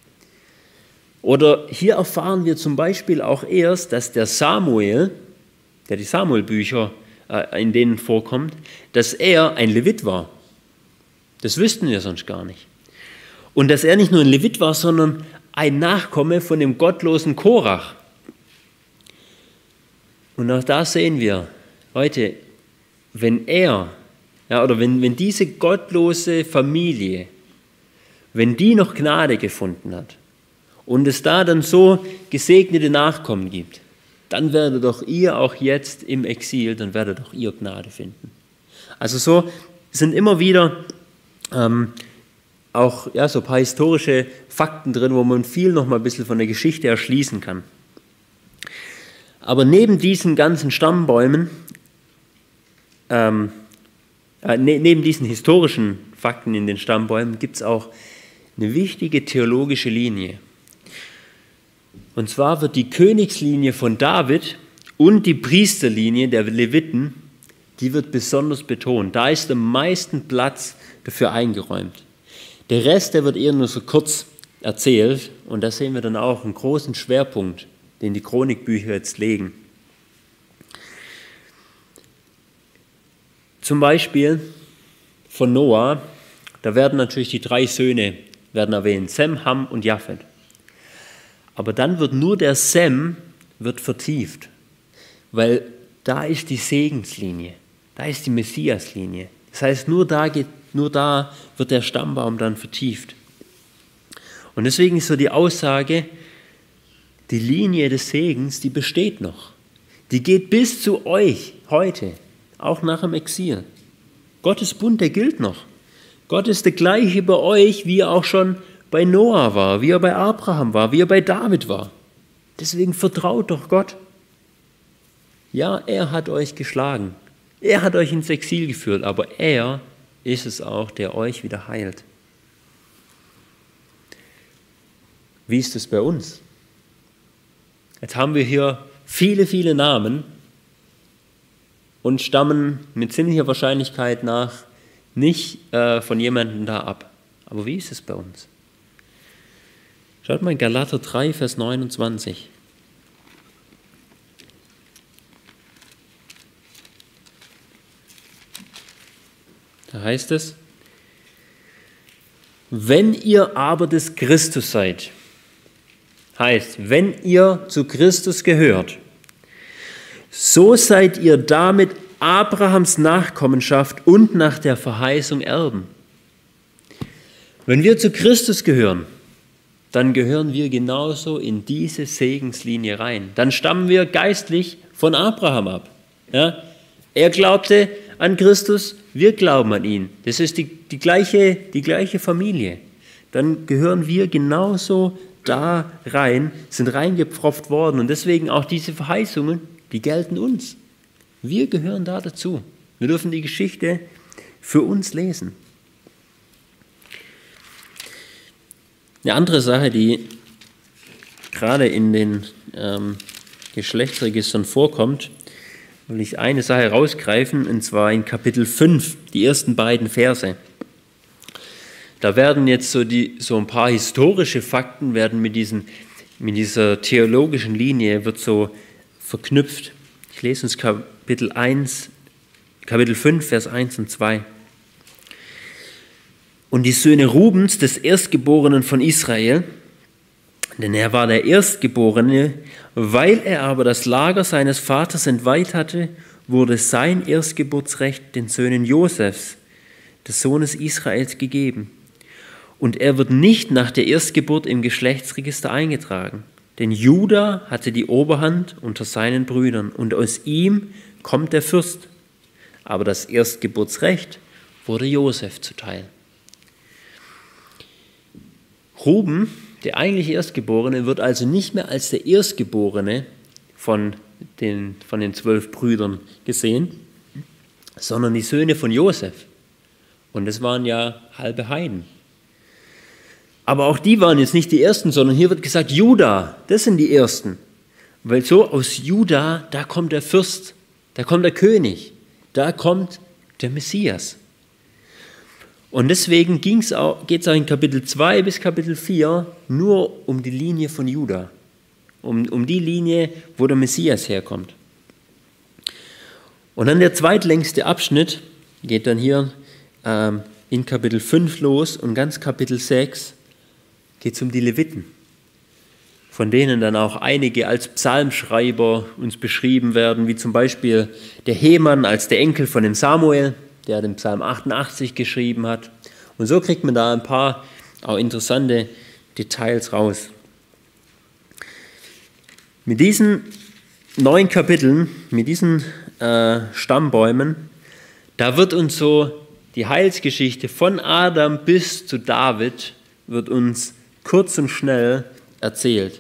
Oder hier erfahren wir zum Beispiel auch erst, dass der Samuel, der die Samuel-Bücher in denen vorkommt, dass er ein Levit war. Das wüssten wir sonst gar nicht. Und dass er nicht nur ein Levit war, sondern ein Nachkomme von dem gottlosen Korach. Und auch da sehen wir heute, wenn wenn diese gottlose Familie, wenn die noch Gnade gefunden hat und es da dann so gesegnete Nachkommen gibt, dann werdet doch ihr auch jetzt im Exil, dann werdet auch ihr Gnade finden. Also so sind immer wieder so ein paar historische Fakten drin, wo man viel noch mal ein bisschen von der Geschichte erschließen kann. Aber neben diesen ganzen Stammbäumen, neben diesen historischen Fakten in den Stammbäumen, gibt es auch eine wichtige theologische Linie. Und zwar wird die Königslinie von David und die Priesterlinie der Leviten, die wird besonders betont. Da ist am meisten Platz dafür eingeräumt. Der Rest, der wird eher nur so kurz erzählt und da sehen wir dann auch einen großen Schwerpunkt, den die Chronikbücher jetzt legen. Zum Beispiel von Noah, da werden natürlich die 3 Söhne erwähnt, Sem, Ham und Japhet. Aber dann wird nur der Sem vertieft, weil da ist die Segenslinie, da ist die Messiaslinie. Das heißt, nur da wird der Stammbaum dann vertieft. Und deswegen ist so die Aussage, die Linie des Segens, die besteht noch. Die geht bis zu euch heute, auch nach dem Exil. Gottes Bund, der gilt noch. Gott ist der gleiche bei euch, wie er auch schon bei Noah war, wie er bei Abraham war, wie er bei David war. Deswegen vertraut doch Gott. Ja, er hat euch geschlagen. Er hat euch ins Exil geführt, aber er ist es auch, der euch wieder heilt. Wie ist es bei uns? Jetzt haben wir hier viele, viele Namen und stammen mit ziemlicher Wahrscheinlichkeit nach nicht von jemandem da ab. Aber wie ist es bei uns? Schaut mal in Galater 3, Vers 29. Da heißt es, wenn ihr aber des Christus seid, heißt, wenn ihr zu Christus gehört, so seid ihr damit Abrahams Nachkommenschaft und nach der Verheißung Erben. Wenn wir zu Christus gehören, dann gehören wir genauso in diese Segenslinie rein. Dann stammen wir geistlich von Abraham ab. Ja? Er glaubte an Christus, wir glauben an ihn. Das ist die gleiche Familie. Dann gehören wir genauso da rein, sind reingepfropft worden. Und deswegen auch diese Verheißungen, die gelten uns. Wir gehören da dazu. Wir dürfen die Geschichte für uns lesen. Eine andere Sache, die gerade in den Geschlechtsregistern vorkommt, will ich eine Sache rausgreifen, und zwar in Kapitel 5, die ersten beiden Verse. Da werden jetzt so ein paar historische Fakten werden mit dieser theologischen Linie wird so verknüpft. Ich lese uns Kapitel 5, Vers 1 und 2. Und die Söhne Rubens, des Erstgeborenen von Israel, denn er war der Erstgeborene, weil er aber das Lager seines Vaters entweiht hatte, wurde sein Erstgeburtsrecht den Söhnen Josefs, des Sohnes Israels, gegeben. Und er wird nicht nach der Erstgeburt im Geschlechtsregister eingetragen, denn Juda hatte die Oberhand unter seinen Brüdern, und aus ihm kommt der Fürst. Aber das Erstgeburtsrecht wurde Josef zuteil. Ruben, der eigentlich Erstgeborene, wird also nicht mehr als der Erstgeborene von den 12 Brüdern gesehen, sondern die Söhne von Josef. Und das waren ja halbe Heiden. Aber auch die waren jetzt nicht die Ersten, sondern hier wird gesagt, Juda, das sind die Ersten. Weil so aus Juda, da kommt der Fürst, da kommt der König, da kommt der Messias. Und deswegen geht es auch in Kapitel 2 bis Kapitel 4 nur um die Linie von Juda, um die Linie, wo der Messias herkommt. Und dann der zweitlängste Abschnitt geht dann hier in Kapitel 5 los, und ganz Kapitel 6 geht es um die Leviten, von denen dann auch einige als Psalmschreiber uns beschrieben werden, wie zum Beispiel der Heman als der Enkel von dem Samuel, der den Psalm 88 geschrieben hat. Und so kriegt man da ein paar auch interessante Details raus. Mit diesen 9 Kapiteln, mit diesen Stammbäumen, da wird uns so die Heilsgeschichte von Adam bis zu David wird uns kurz und schnell erzählt.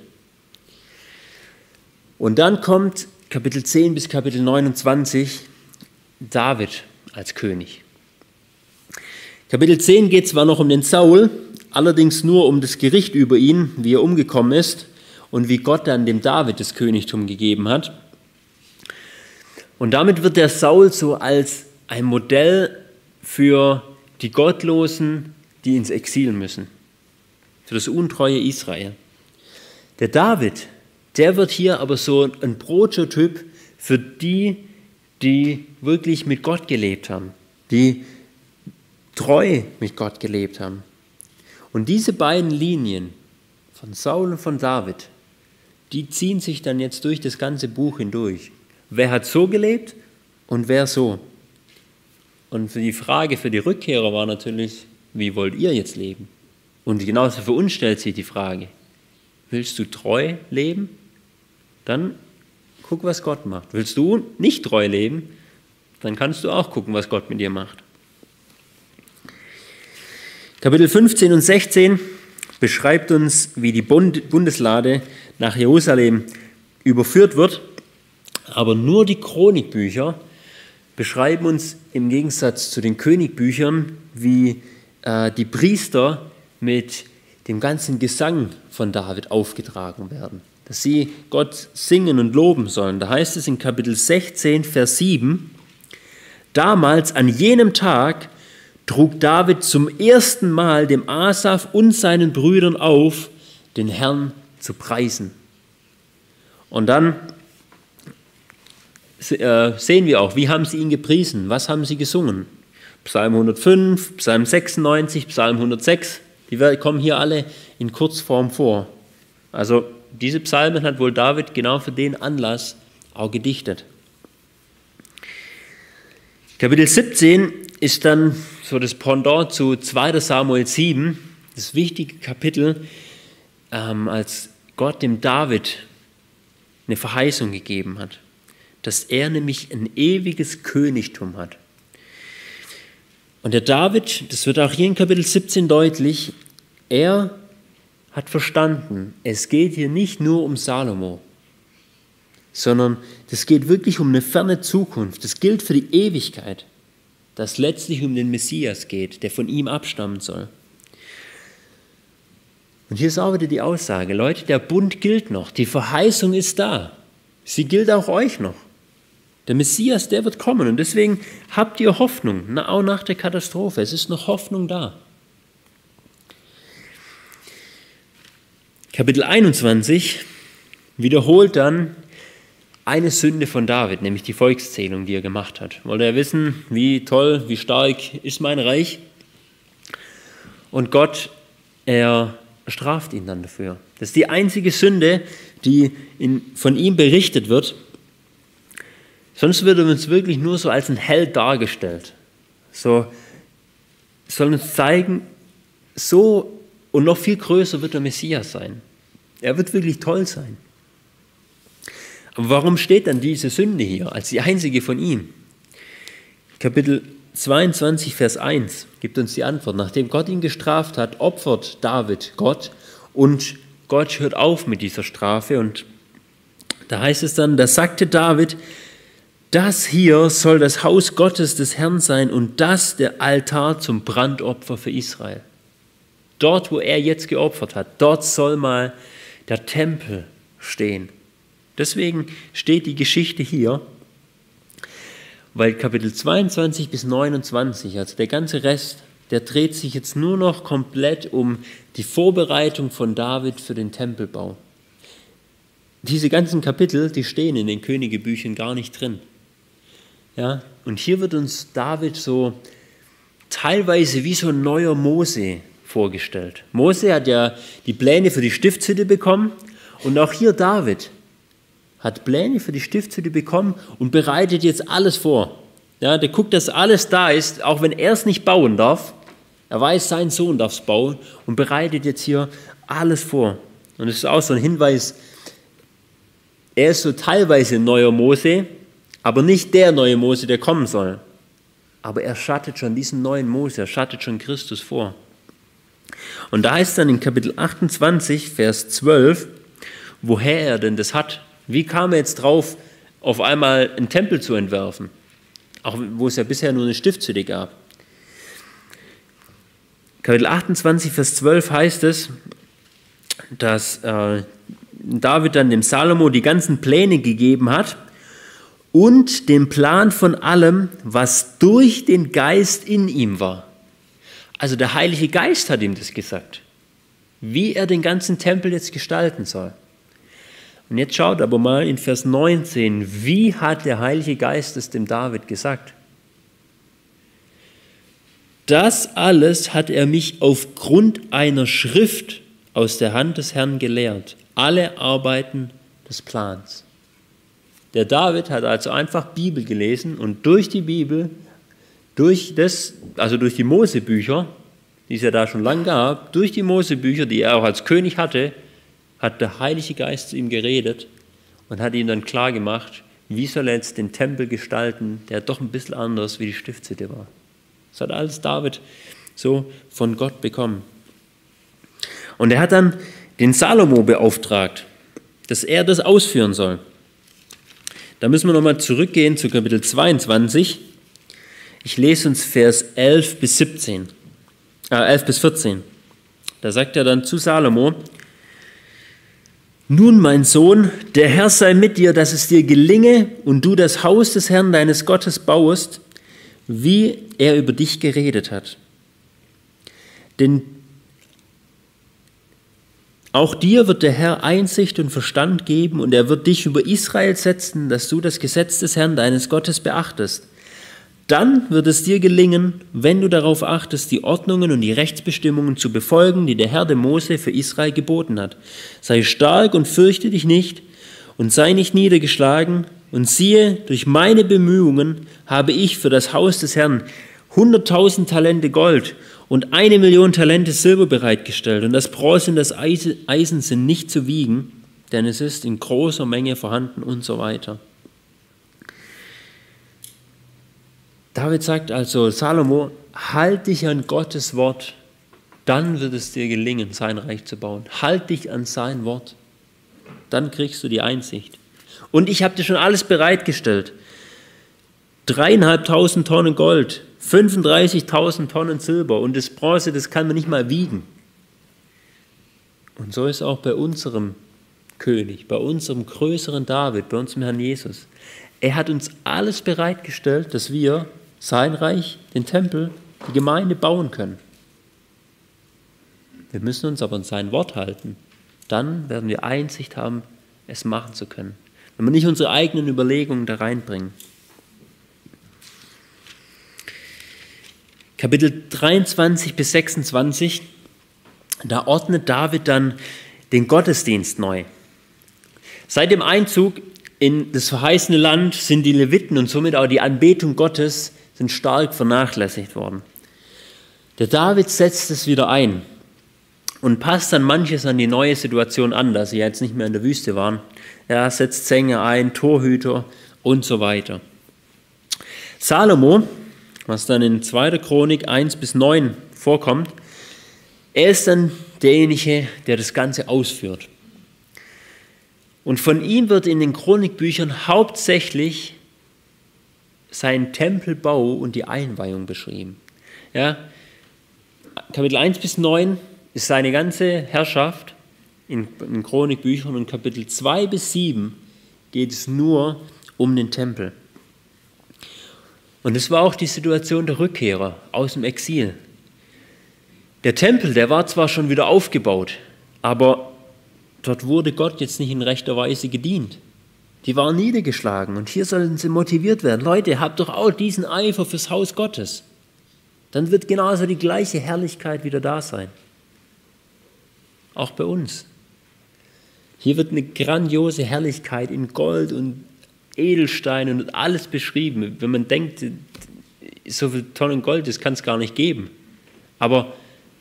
Und dann kommt Kapitel 10 bis Kapitel 29 David als König. Kapitel 10 geht zwar noch um den Saul, allerdings nur um das Gericht über ihn, wie er umgekommen ist und wie Gott dann dem David das Königtum gegeben hat. Und damit wird der Saul so als ein Modell für die Gottlosen, die ins Exil müssen, für das untreue Israel. Der David, der wird hier aber so ein Prototyp für die wirklich mit Gott gelebt haben, die treu mit Gott gelebt haben. Und diese beiden Linien von Saul und von David, die ziehen sich dann jetzt durch das ganze Buch hindurch. Wer hat so gelebt und wer so? Und für die Frage für die Rückkehrer war natürlich, wie wollt ihr jetzt leben? Und genauso für uns stellt sich die Frage, willst du treu leben? Dann guck, was Gott macht. Willst du nicht treu leben? Dann kannst du auch gucken, was Gott mit dir macht. Kapitel 15 und 16 beschreibt uns, wie die Bundeslade nach Jerusalem überführt wird, aber nur die Chronikbücher beschreiben uns im Gegensatz zu den Königbüchern, wie die Priester mit dem ganzen Gesang von David aufgetragen werden, dass sie Gott singen und loben sollen. Da heißt es in Kapitel 16, Vers 7, damals an jenem Tag trug David zum ersten Mal dem Asaf und seinen Brüdern auf, den Herrn zu preisen. Und dann sehen wir auch, wie haben sie ihn gepriesen, was haben sie gesungen. Psalm 105, Psalm 96, Psalm 106, die kommen hier alle in Kurzform vor. Also diese Psalmen hat wohl David genau für den Anlass auch gedichtet. Kapitel 17 ist dann so das Pendant zu 2. Samuel 7, das wichtige Kapitel, als Gott dem David eine Verheißung gegeben hat, dass er nämlich ein ewiges Königtum hat. Und der David, das wird auch hier in Kapitel 17 deutlich, er hat verstanden, es geht hier nicht nur um Salomo, sondern es geht wirklich um eine ferne Zukunft. Das gilt für die Ewigkeit, dass letztlich um den Messias geht, der von ihm abstammen soll. Und hier ist auch wieder die Aussage, Leute, der Bund gilt noch, die Verheißung ist da. Sie gilt auch euch noch. Der Messias, der wird kommen und deswegen habt ihr Hoffnung, auch nach der Katastrophe. Es ist noch Hoffnung da. Kapitel 21 wiederholt dann eine Sünde von David, nämlich die Volkszählung, die er gemacht hat. Wollte er wissen, wie toll, wie stark ist mein Reich? Und Gott, er straft ihn dann dafür. Das ist die einzige Sünde, die von ihm berichtet wird. Sonst wird er uns wirklich nur so als ein Held dargestellt. So soll uns zeigen, so und noch viel größer wird der Messias sein. Er wird wirklich toll sein. Aber warum steht dann diese Sünde hier als die einzige von ihm? Kapitel 22, Vers 1 gibt uns die Antwort. Nachdem Gott ihn gestraft hat, opfert David Gott und Gott hört auf mit dieser Strafe. Und da heißt es dann, da sagte David, das hier soll das Haus Gottes des Herrn sein und das der Altar zum Brandopfer für Israel. Dort, wo er jetzt geopfert hat, dort soll mal der Tempel stehen. Deswegen steht die Geschichte hier, weil Kapitel 22 bis 29, also der ganze Rest, der dreht sich jetzt nur noch komplett um die Vorbereitung von David für den Tempelbau. Diese ganzen Kapitel, die stehen in den Königebüchern gar nicht drin. Ja, und hier wird uns David so teilweise wie so ein neuer Mose vorgestellt. Mose hat ja die Pläne für die Stiftshütte bekommen und auch hier David hat Pläne für die Stiftshütte bekommen und bereitet jetzt alles vor. Ja, der guckt, dass alles da ist, auch wenn er es nicht bauen darf. Er weiß, sein Sohn darf es bauen und bereitet jetzt hier alles vor. Und das ist auch so ein Hinweis, er ist so teilweise ein neuer Mose, aber nicht der neue Mose, der kommen soll. Aber er schattet schon diesen neuen Mose, er schattet schon Christus vor. Und da heißt dann in Kapitel 28, Vers 12, woher er denn das hat. Wie kam er jetzt drauf, auf einmal einen Tempel zu entwerfen? Auch wo es ja bisher nur eine Stiftshütte gab. Kapitel 28, Vers 12 heißt es, dass David dann dem Salomo die ganzen Pläne gegeben hat und den Plan von allem, was durch den Geist in ihm war. Also der Heilige Geist hat ihm das gesagt, wie er den ganzen Tempel jetzt gestalten soll. Und jetzt schaut aber mal in Vers 19, wie hat der Heilige Geist es dem David gesagt? Das alles hat er mich aufgrund einer Schrift aus der Hand des Herrn gelehrt. Alle Arbeiten des Plans. Der David hat also einfach Bibel gelesen und durch die Bibel, durch die Mosebücher, die es ja da schon lange gab, durch die Mosebücher, die er auch als König hatte, hat der Heilige Geist zu ihm geredet und hat ihm dann klar gemacht, wie soll er jetzt den Tempel gestalten, der doch ein bisschen anders wie die Stiftshütte war. Das hat alles David so von Gott bekommen. Und er hat dann den Salomo beauftragt, dass er das ausführen soll. Da müssen wir nochmal zurückgehen zu Kapitel 22. Ich lese uns Vers 11 bis 14. Da sagt er dann zu Salomo, nun, mein Sohn, der Herr sei mit dir, dass es dir gelinge und du das Haus des Herrn deines Gottes bauest, wie er über dich geredet hat. Denn auch dir wird der Herr Einsicht und Verstand geben und er wird dich über Israel setzen, dass du das Gesetz des Herrn deines Gottes beachtest. Dann wird es dir gelingen, wenn du darauf achtest, die Ordnungen und die Rechtsbestimmungen zu befolgen, die der Herr dem Mose für Israel geboten hat. Sei stark und fürchte dich nicht und sei nicht niedergeschlagen. Und siehe, durch meine Bemühungen habe ich für das Haus des Herrn 100.000 Talente Gold und 1 Million Talente Silber bereitgestellt. Und das Bronze und das Eisen sind nicht zu wiegen, denn es ist in großer Menge vorhanden und so weiter. David sagt also, Salomo, halt dich an Gottes Wort, dann wird es dir gelingen, sein Reich zu bauen. Halt dich an sein Wort, dann kriegst du die Einsicht. Und ich habe dir schon alles bereitgestellt. 3.500 Tonnen Gold, 35.000 Tonnen Silber und das Bronze, das kann man nicht mal wiegen. Und so ist auch bei unserem König, bei unserem größeren David, bei unserem Herrn Jesus. Er hat uns alles bereitgestellt, dass wir sein Reich, den Tempel, die Gemeinde bauen können. Wir müssen uns aber an sein Wort halten. Dann werden wir Einsicht haben, es machen zu können. Wenn wir nicht unsere eigenen Überlegungen da reinbringen. Kapitel 23 bis 26, da ordnet David dann den Gottesdienst neu. Seit dem Einzug in das verheißene Land sind die Leviten und somit auch die Anbetung Gottes sind stark vernachlässigt worden. Der David setzt es wieder ein und passt dann manches an die neue Situation an, dass sie jetzt nicht mehr in der Wüste waren. Er setzt Sänger ein, Torhüter und so weiter. Salomo, was dann in 2. Chronik 1 bis 9 vorkommt, er ist dann derjenige, der das Ganze ausführt. Und von ihm wird in den Chronikbüchern hauptsächlich sein Tempelbau und die Einweihung beschrieben. Ja, Kapitel 1 bis 9 ist seine ganze Herrschaft in Chronikbüchern und Kapitel 2 bis 7 geht es nur um den Tempel. Und es war auch die Situation der Rückkehrer aus dem Exil. Der Tempel, der war zwar schon wieder aufgebaut, aber dort wurde Gott jetzt nicht in rechter Weise gedient. Die waren niedergeschlagen und hier sollen sie motiviert werden. Leute, habt doch auch diesen Eifer fürs Haus Gottes. Dann wird genauso die gleiche Herrlichkeit wieder da sein. Auch bei uns. Hier wird eine grandiose Herrlichkeit in Gold und Edelsteinen und alles beschrieben. Wenn man denkt, so viel Tonnen Gold, das kann es gar nicht geben. Aber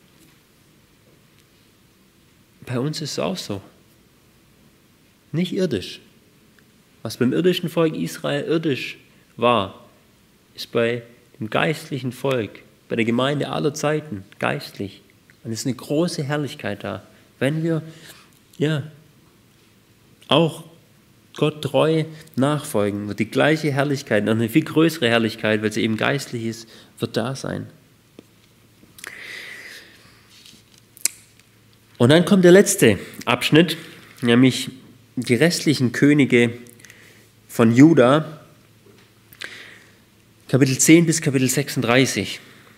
bei uns ist es auch so. Nicht irdisch. Was beim irdischen Volk Israel irdisch war, ist bei dem geistlichen Volk, bei der Gemeinde aller Zeiten geistlich. Und es ist eine große Herrlichkeit da. Wenn wir auch Gott treu nachfolgen, wird die gleiche Herrlichkeit, noch eine viel größere Herrlichkeit, weil sie eben geistlich ist, wird da sein. Und dann kommt der letzte Abschnitt, nämlich die restlichen Könige von Juda, Kapitel 10 bis Kapitel 36.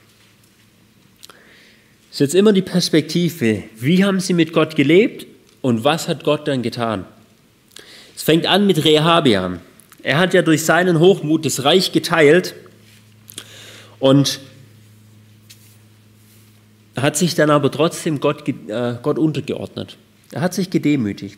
Das ist jetzt immer die Perspektive, wie haben sie mit Gott gelebt und was hat Gott dann getan? Es fängt an mit Rehabeam. Er hat ja durch seinen Hochmut das Reich geteilt und hat sich dann aber trotzdem Gott untergeordnet. Er hat sich gedemütigt.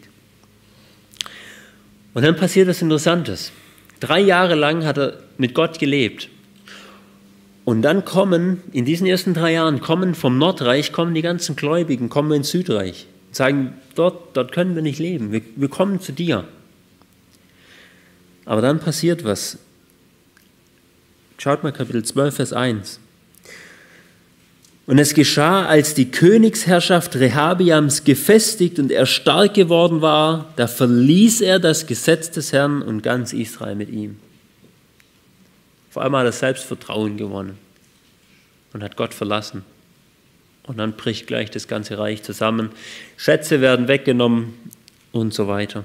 Und dann passiert was Interessantes. 3 Jahre lang hat er mit Gott gelebt. Und dann in diesen ersten 3 Jahren, vom Nordreich, die ganzen Gläubigen, kommen ins Südreich. Und sagen, dort können wir nicht leben, wir kommen zu dir. Aber dann passiert was. Schaut mal Kapitel 12, Vers 1. Und es geschah, als die Königsherrschaft Rehabeams gefestigt und er stark geworden war, da verließ er das Gesetz des Herrn und ganz Israel mit ihm. Vor allem hat er Selbstvertrauen gewonnen und hat Gott verlassen. Und dann bricht gleich das ganze Reich zusammen. Schätze werden weggenommen und so weiter.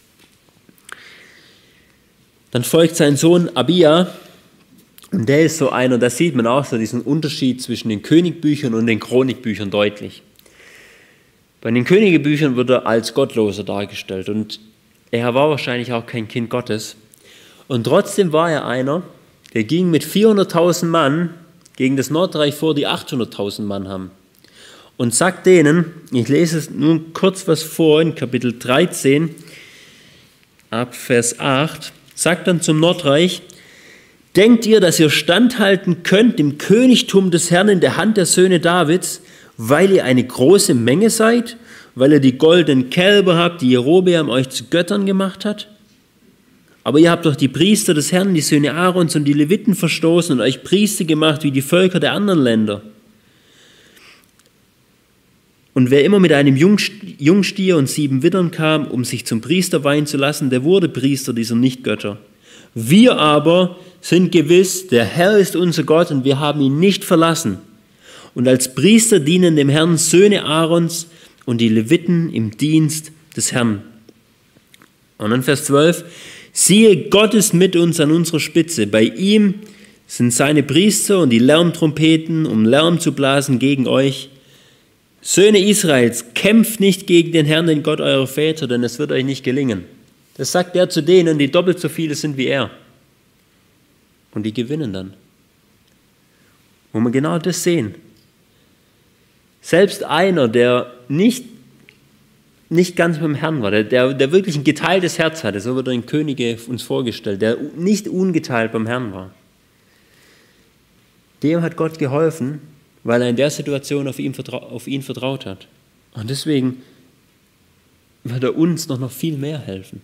Dann folgt sein Sohn Abia. Und der ist so einer, da sieht man auch so diesen Unterschied zwischen den Königbüchern und den Chronikbüchern deutlich. Bei den Königbüchern wird er als Gottloser dargestellt und er war wahrscheinlich auch kein Kind Gottes. Und trotzdem war er einer, der ging mit 400.000 Mann gegen das Nordreich vor, die 800.000 Mann haben. Und sagt denen, ich lese es nun kurz was vor, in Kapitel 13, ab Vers 8, sagt dann zum Nordreich, denkt ihr, dass ihr standhalten könnt im Königtum des Herrn in der Hand der Söhne Davids, weil ihr eine große Menge seid, weil ihr die goldenen Kälber habt, die Jerobeam euch zu Göttern gemacht hat? Aber ihr habt doch die Priester des Herrn, die Söhne Aarons und die Leviten verstoßen und euch Priester gemacht wie die Völker der anderen Länder. Und wer immer mit einem Jungstier und 7 Widdern kam, um sich zum Priester weihen zu lassen, der wurde Priester dieser Nichtgötter. Wir aber sind gewiss, der Herr ist unser Gott und wir haben ihn nicht verlassen. Und als Priester dienen dem Herrn Söhne Aarons und die Leviten im Dienst des Herrn. Und dann Vers 12. Siehe, Gott ist mit uns an unserer Spitze. Bei ihm sind seine Priester und die Lärmtrompeten, um Lärm zu blasen gegen euch. Söhne Israels, kämpft nicht gegen den Herrn, den Gott eurer Väter, denn es wird euch nicht gelingen. Das sagt er zu denen, die doppelt so viele sind wie er. Und die gewinnen dann. Wo wir genau das sehen. Selbst einer, der nicht ganz mit dem Herrn war, der wirklich ein geteiltes Herz hatte, so wird er in Könige uns vorgestellt, der nicht ungeteilt beim Herrn war. Dem hat Gott geholfen, weil er in der Situation auf ihn vertraut hat. Und deswegen wird er uns noch viel mehr helfen.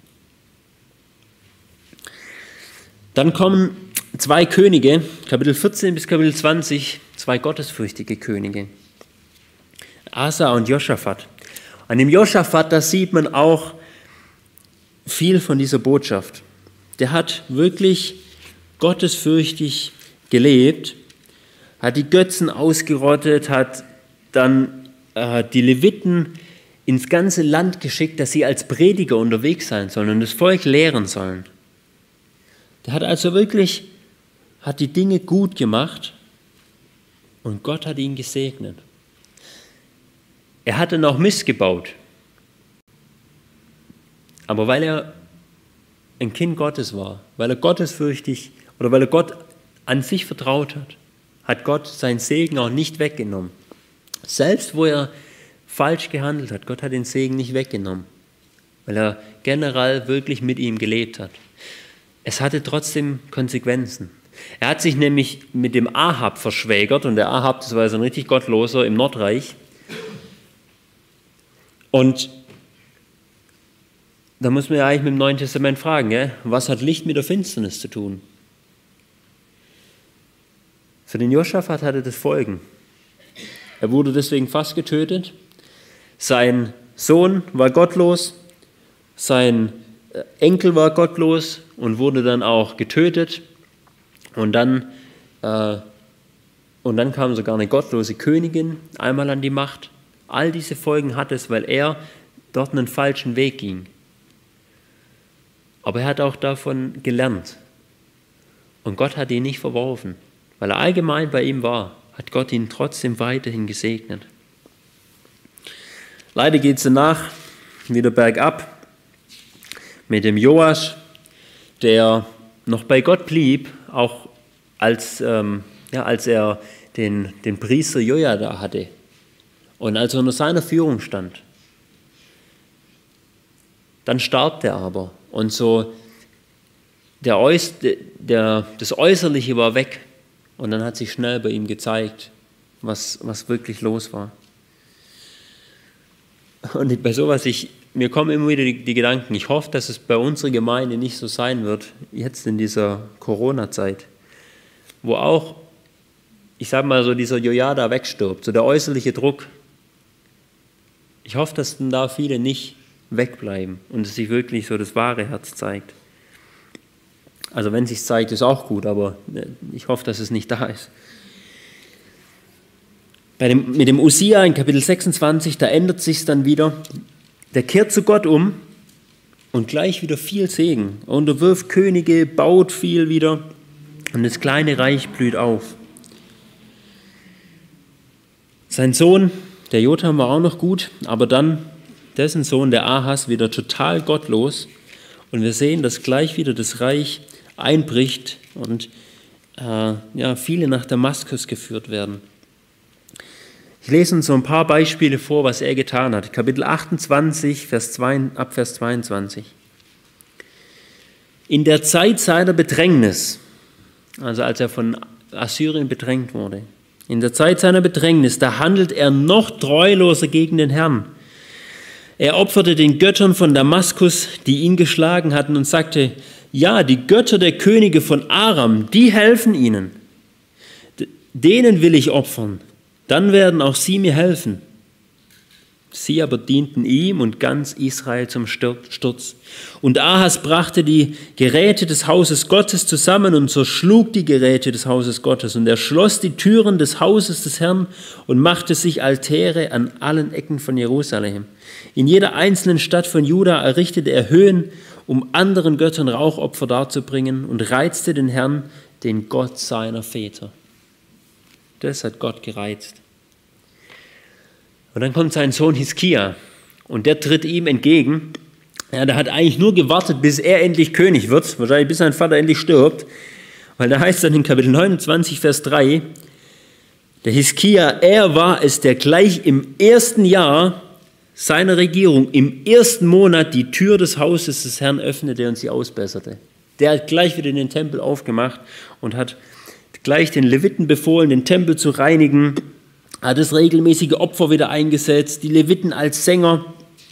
Dann kommen 2 Könige, Kapitel 14 bis Kapitel 20, 2 gottesfürchtige Könige. Asa und Josaphat. An dem Josaphat, da sieht man auch viel von dieser Botschaft. Der hat wirklich gottesfürchtig gelebt, hat die Götzen ausgerottet, hat dann die Leviten ins ganze Land geschickt, dass sie als Prediger unterwegs sein sollen und das Volk lehren sollen. Der hat also wirklich die Dinge gut gemacht und Gott hat ihn gesegnet. Er hatte noch missgebaut, aber weil er ein Kind Gottes war, weil er gottesfürchtig oder weil er Gott an sich vertraut hat, hat Gott seinen Segen auch nicht weggenommen. Selbst wo er falsch gehandelt hat, Gott hat den Segen nicht weggenommen, weil er generell wirklich mit ihm gelebt hat. Es hatte trotzdem Konsequenzen. Er hat sich nämlich mit dem Ahab verschwägert und der Ahab, das war so ein richtig Gottloser im Nordreich. Und da muss man ja eigentlich mit dem Neuen Testament fragen, was hat Licht mit der Finsternis zu tun? Für den Josaphat hatte das Folgen. Er wurde deswegen fast getötet. Sein Sohn war gottlos, sein Enkel war gottlos und wurde dann auch getötet. Und dann kam sogar eine gottlose Königin einmal an die Macht. All diese Folgen hat es, weil er dort einen falschen Weg ging. Aber er hat auch davon gelernt. Und Gott hat ihn nicht verworfen. Weil er allgemein bei ihm war, hat Gott ihn trotzdem weiterhin gesegnet. Leider geht es danach wieder bergab mit dem Joasch, der noch bei Gott blieb, auch als er den Priester Jojada hatte. Und als er unter seiner Führung stand, dann starb er aber. Und so das Äußerliche war weg. Und dann hat sich schnell bei ihm gezeigt, was wirklich los war. Und bei sowas, mir kommen immer wieder die Gedanken, ich hoffe, dass es bei unserer Gemeinde nicht so sein wird, jetzt in dieser Corona-Zeit, wo auch, ich sage mal so, dieser Jojada wegstirbt, so der äußerliche Druck. Ich hoffe, dass dann da viele nicht wegbleiben und es sich wirklich so das wahre Herz zeigt. Also wenn es sich zeigt, ist auch gut, aber ich hoffe, dass es nicht da ist. Mit dem Usia in Kapitel 26, da ändert sich es dann wieder. Der kehrt zu Gott um und gleich wieder viel Segen. Er unterwirft Könige, baut viel wieder und das kleine Reich blüht auf. Sein Sohn, der Jotham, war auch noch gut, aber dann dessen Sohn, der Ahas, wieder total gottlos. Und wir sehen, dass gleich wieder das Reich einbricht und viele nach Damaskus geführt werden. Ich lese uns so ein paar Beispiele vor, was er getan hat. Kapitel 28, Vers 22. In der Zeit seiner Bedrängnis, also als er von Assyrien bedrängt wurde, in der Zeit seiner Bedrängnis, da handelt er noch treuloser gegen den Herrn. Er opferte den Göttern von Damaskus, die ihn geschlagen hatten, und sagte, ja, die Götter der Könige von Aram, die helfen ihnen. Denen will ich opfern, dann werden auch sie mir helfen. Sie aber dienten ihm und ganz Israel zum Sturz. Und Ahas brachte die Geräte des Hauses Gottes zusammen und zerschlug die Geräte des Hauses Gottes. Und er schloss die Türen des Hauses des Herrn und machte sich Altäre an allen Ecken von Jerusalem. In jeder einzelnen Stadt von Juda errichtete er Höhen, um anderen Göttern Rauchopfer darzubringen, und reizte den Herrn, den Gott seiner Väter. Das hat Gott gereizt. Und dann kommt sein Sohn Hiskia und der tritt ihm entgegen. Ja, der hat eigentlich nur gewartet, bis er endlich König wird, wahrscheinlich bis sein Vater endlich stirbt, weil da heißt dann in Kapitel 29, Vers 3, der Hiskia, er war es, der gleich im ersten Jahr seiner Regierung, im ersten Monat die Tür des Hauses des Herrn öffnete und sie ausbesserte. Der hat gleich wieder den Tempel aufgemacht und hat gleich den Leviten befohlen, den Tempel zu reinigen, hat das regelmäßige Opfer wieder eingesetzt, die Leviten als Sänger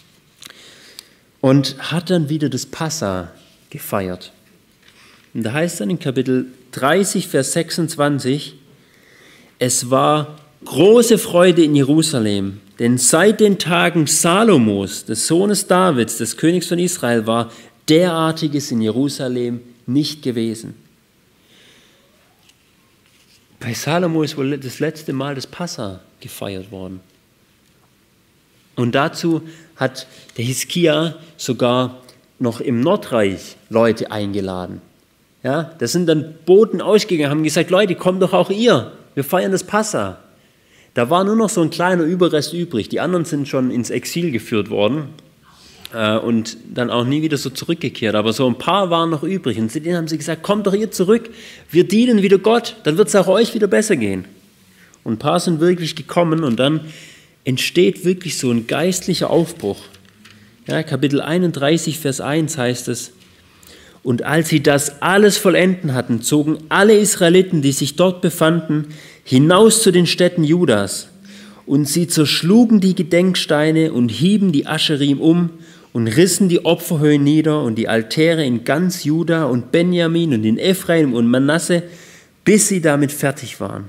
und hat dann wieder das Passa gefeiert. Und da heißt dann in Kapitel 30, Vers 26, es war große Freude in Jerusalem, denn seit den Tagen Salomos, des Sohnes Davids, des Königs von Israel, war derartiges in Jerusalem nicht gewesen. Bei Salomo ist wohl das letzte Mal das Passa gefeiert worden. Und dazu hat der Hiskia sogar noch im Nordreich Leute eingeladen. Ja, da sind dann Boten ausgegangen, haben gesagt, Leute, kommt doch auch ihr, wir feiern das Passa. Da war nur noch so ein kleiner Überrest übrig. Die anderen sind schon ins Exil geführt worden und dann auch nie wieder so zurückgekehrt. Aber so ein paar waren noch übrig. Und zu denen haben sie gesagt, kommt doch ihr zurück, wir dienen wieder Gott, dann wird es auch euch wieder besser gehen. Und ein paar sind wirklich gekommen und dann entsteht wirklich so ein geistlicher Aufbruch. Ja, Kapitel 31, Vers 1 heißt es, und als sie das alles vollenden hatten, zogen alle Israeliten, die sich dort befanden, hinaus zu den Städten Judas. Und sie zerschlugen die Gedenksteine und hieben die Ascherim um und rissen die Opferhöhen nieder und die Altäre in ganz Juda und Benjamin und in Ephraim und Manasse, bis sie damit fertig waren.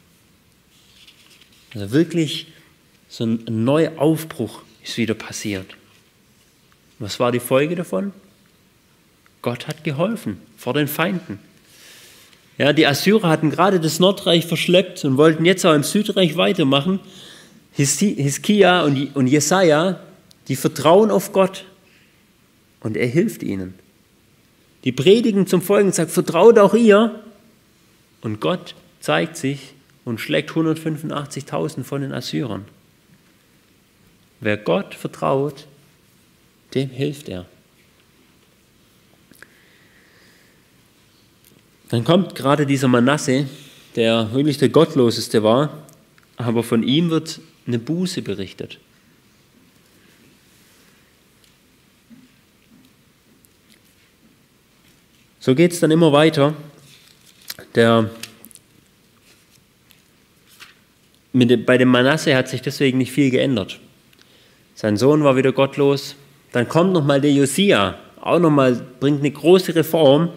Also wirklich so ein neuer Aufbruch ist wieder passiert. Was war die Folge davon? Gott hat geholfen vor den Feinden. Ja, die Assyrer hatten gerade das Nordreich verschleppt und wollten jetzt auch im Südreich weitermachen. Hiskia und Jesaja, die vertrauen auf Gott und er hilft ihnen. Die predigen zum Volk und sagen, vertraut auch ihr. Und Gott zeigt sich und schlägt 185.000 von den Assyrern. Wer Gott vertraut, dem hilft er. Dann kommt gerade dieser Manasse, der wirklich der Gottloseste war, aber von ihm wird eine Buße berichtet. So geht es dann immer weiter. Bei dem Manasse hat sich deswegen nicht viel geändert. Sein Sohn war wieder gottlos. Dann kommt nochmal der Josia, auch nochmal, bringt eine große Reform.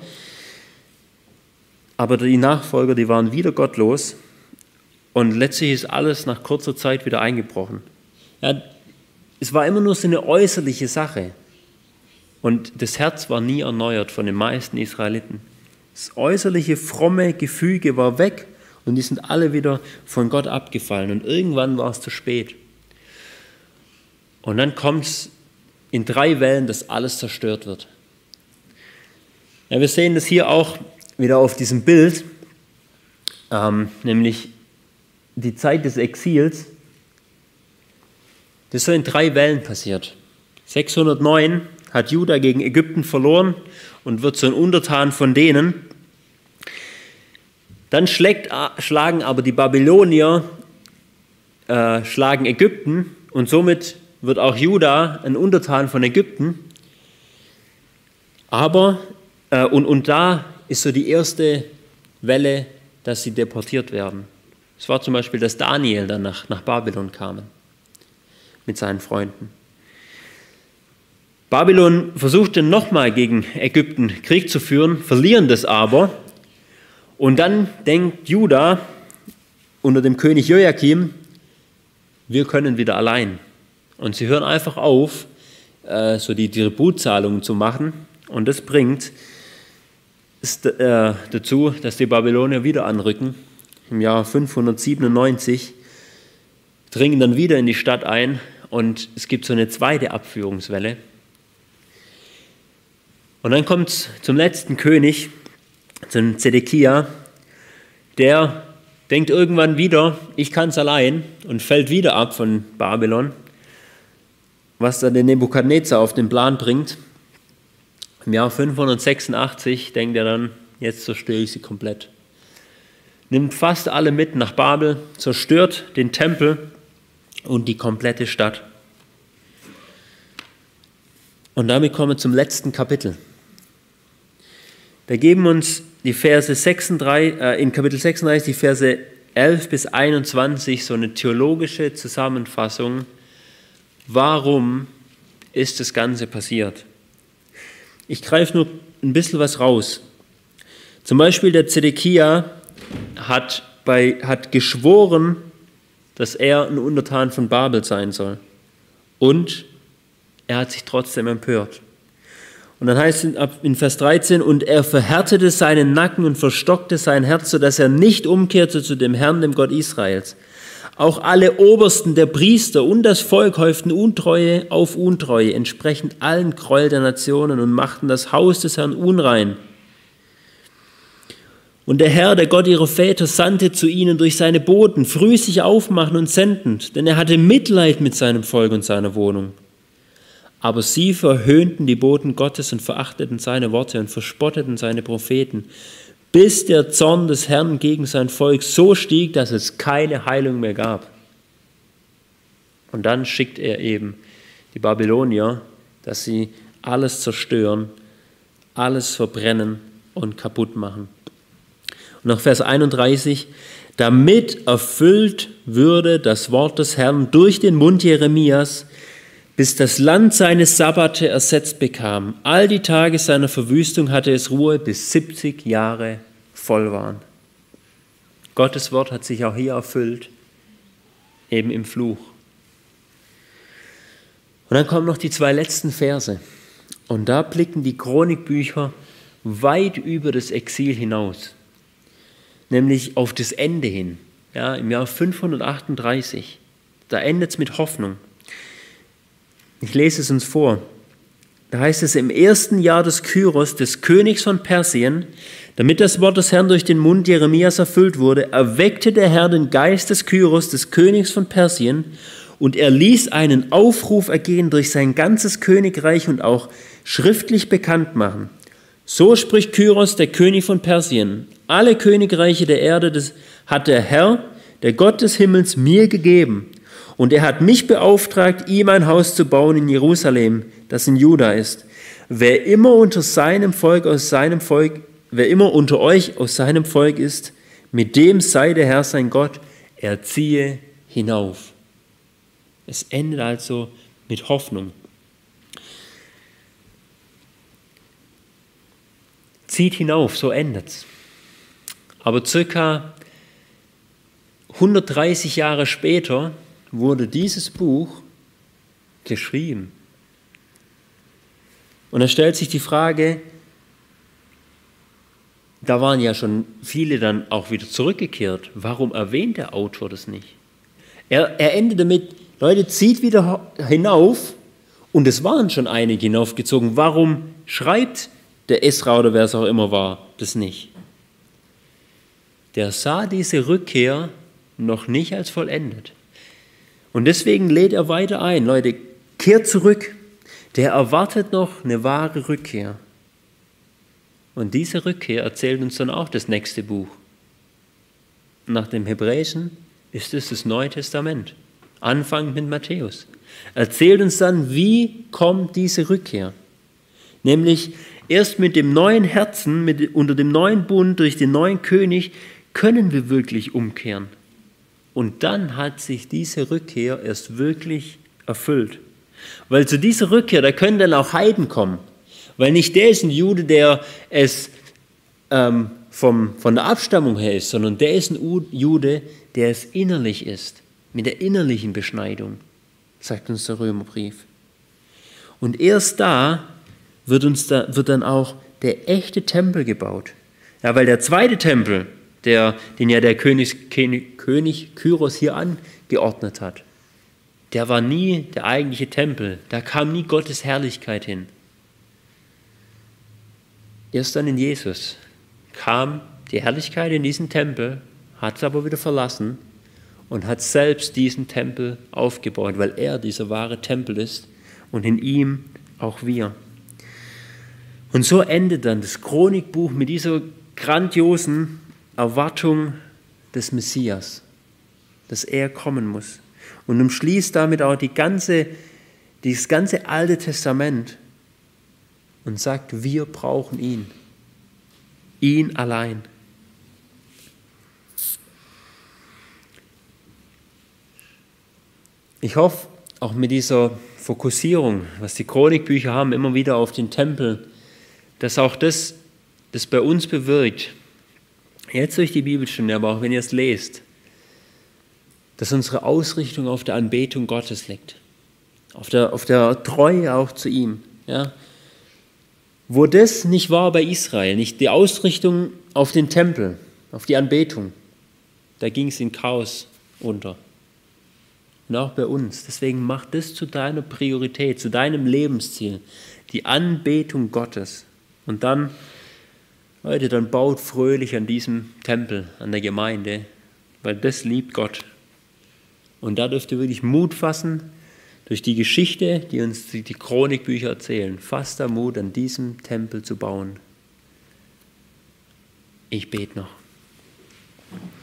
Aber die Nachfolger, die waren wieder gottlos. Und letztlich ist alles nach kurzer Zeit wieder eingebrochen. Ja, es war immer nur so eine äußerliche Sache. Und das Herz war nie erneuert von den meisten Israeliten. Das äußerliche, fromme Gefüge war weg und die sind alle wieder von Gott abgefallen. Und irgendwann war es zu spät. Und dann kommt es in 3 Wellen, dass alles zerstört wird. Ja, wir sehen das hier auch wieder auf diesem Bild, nämlich die Zeit des Exils. Das ist so in 3 Wellen passiert. 609 hat Juda gegen Ägypten verloren und wird so ein Untertan von denen. Dann schlagen aber die Babylonier schlagen Ägypten und somit wird auch Juda ein Untertan von Ägypten. Aber, und da ist so die erste Welle, dass sie deportiert werden. Es war zum Beispiel, dass Daniel dann nach Babylon kam mit seinen Freunden. Babylon versuchte nochmal gegen Ägypten Krieg zu führen, verlieren das aber. Und dann denkt Juda unter dem König Joachim, wir können wieder allein. Und sie hören einfach auf, so die Tributzahlungen zu machen. Und das bringt dazu, dass die Babylonier wieder anrücken. Im Jahr 597 dringen dann wieder in die Stadt ein und es gibt so eine zweite Abführungswelle. Und dann kommt es zum letzten König, zum Zedekia, der denkt irgendwann wieder, ich kann es allein und fällt wieder ab von Babylon, was dann den Nebukadnezar auf den Plan bringt. Im Jahr 586 denkt er dann, jetzt zerstöre ich sie komplett. Nimmt fast alle mit nach Babel, zerstört den Tempel und die komplette Stadt. Und damit kommen wir zum letzten Kapitel. Da geben uns die Verse 36, in Kapitel 36 die Verse 11 bis 21 so eine theologische Zusammenfassung. Warum ist das Ganze passiert? Ich greife nur ein bisschen was raus. Zum Beispiel der Zedekia hat geschworen, dass er ein Untertan von Babel sein soll. Und er hat sich trotzdem empört. Und dann heißt es in Vers 13, und er verhärtete seinen Nacken und verstockte sein Herz, sodass er nicht umkehrte zu dem Herrn, dem Gott Israels. Auch alle Obersten der Priester und das Volk häuften Untreue auf Untreue, entsprechend allen Gräuel der Nationen und machten das Haus des Herrn unrein. Und der Herr, der Gott ihrer Väter, sandte zu ihnen durch seine Boten, früh sich aufmachen und sendend, denn er hatte Mitleid mit seinem Volk und seiner Wohnung. Aber sie verhöhnten die Boten Gottes und verachteten seine Worte und verspotteten seine Propheten, bis der Zorn des Herrn gegen sein Volk so stieg, dass es keine Heilung mehr gab. Und dann schickt er eben die Babylonier, dass sie alles zerstören, alles verbrennen und kaputt machen. Und nach Vers 31, damit erfüllt würde das Wort des Herrn durch den Mund Jeremias, bis das Land seine Sabbate ersetzt bekam. All die Tage seiner Verwüstung hatte es Ruhe, bis 70 Jahre voll waren. Gottes Wort hat sich auch hier erfüllt, eben im Fluch. Und dann kommen noch die zwei letzten Verse. Und da blicken die Chronikbücher weit über das Exil hinaus, nämlich auf das Ende hin. Ja, im Jahr 538, da endet es mit Hoffnung. Ich lese es uns vor. Da heißt es, im ersten Jahr des Kyros, des Königs von Persien, damit das Wort des Herrn durch den Mund Jeremias erfüllt wurde, erweckte der Herr den Geist des Kyros, des Königs von Persien, und er ließ einen Aufruf ergehen durch sein ganzes Königreich und auch schriftlich bekannt machen. So spricht Kyros, der König von Persien: Alle Königreiche der Erde hat der Herr, der Gott des Himmels, mir gegeben. Und er hat mich beauftragt, ihm ein Haus zu bauen in Jerusalem, das in Juda ist. Wer immer unter euch aus seinem Volk ist, mit dem sei der Herr sein Gott, er ziehe hinauf. Es endet also mit Hoffnung. Zieht hinauf, so endet's. Aber circa 130 Jahre später wurde dieses Buch geschrieben. Und da stellt sich die Frage, da waren ja schon viele dann auch wieder zurückgekehrt. Warum erwähnt der Autor das nicht? Er endet damit, Leute, zieht wieder hinauf, und es waren schon einige hinaufgezogen. Warum schreibt der Esra oder wer es auch immer war, das nicht? Der sah diese Rückkehr noch nicht als vollendet. Und deswegen lädt er weiter ein, Leute, kehrt zurück. Der erwartet noch eine wahre Rückkehr. Und diese Rückkehr erzählt uns dann auch das nächste Buch. Nach dem Hebräischen ist es das Neue Testament, anfangend mit Matthäus. Erzählt uns dann, wie kommt diese Rückkehr. Nämlich erst mit dem neuen Herzen, unter dem neuen Bund, durch den neuen König, können wir wirklich umkehren. Und dann hat sich diese Rückkehr erst wirklich erfüllt. Weil zu dieser Rückkehr, da können dann auch Heiden kommen. Weil nicht der ist ein Jude, der es von der Abstammung her ist, sondern der ist ein Jude, der es innerlich ist, mit der innerlichen Beschneidung, sagt uns der Römerbrief. Und erst da wird dann auch der echte Tempel gebaut. Ja, weil der zweite Tempel, den ja der König Kyros hier angeordnet hat, der war nie der eigentliche Tempel. Da kam nie Gottes Herrlichkeit hin. Erst dann in Jesus kam die Herrlichkeit in diesen Tempel, hat es aber wieder verlassen und hat selbst diesen Tempel aufgebaut, weil er dieser wahre Tempel ist und in ihm auch wir. Und so endet dann das Chronikbuch mit dieser grandiosen Erwartung des Messias, dass er kommen muss. Und umschließt damit auch dieses ganze Alte Testament und sagt, wir brauchen ihn. Ihn allein. Ich hoffe, auch mit dieser Fokussierung, was die Chronikbücher haben, immer wieder auf den Tempel, dass auch das bei uns bewirkt, jetzt durch die Bibelstunde, aber auch wenn ihr es lest, dass unsere Ausrichtung auf der Anbetung Gottes liegt, auf der Treue auch zu ihm. Ja? Wo das nicht war bei Israel, nicht die Ausrichtung auf den Tempel, auf die Anbetung, da ging es in Chaos unter. Und auch bei uns. Deswegen mach das zu deiner Priorität, zu deinem Lebensziel, die Anbetung Gottes. Und dann, Leute, dann baut fröhlich an diesem Tempel, an der Gemeinde, weil das liebt Gott. Und da dürft ihr wirklich Mut fassen, durch die Geschichte, die uns die Chronikbücher erzählen. Fasst da Mut, an diesem Tempel zu bauen. Ich bete noch.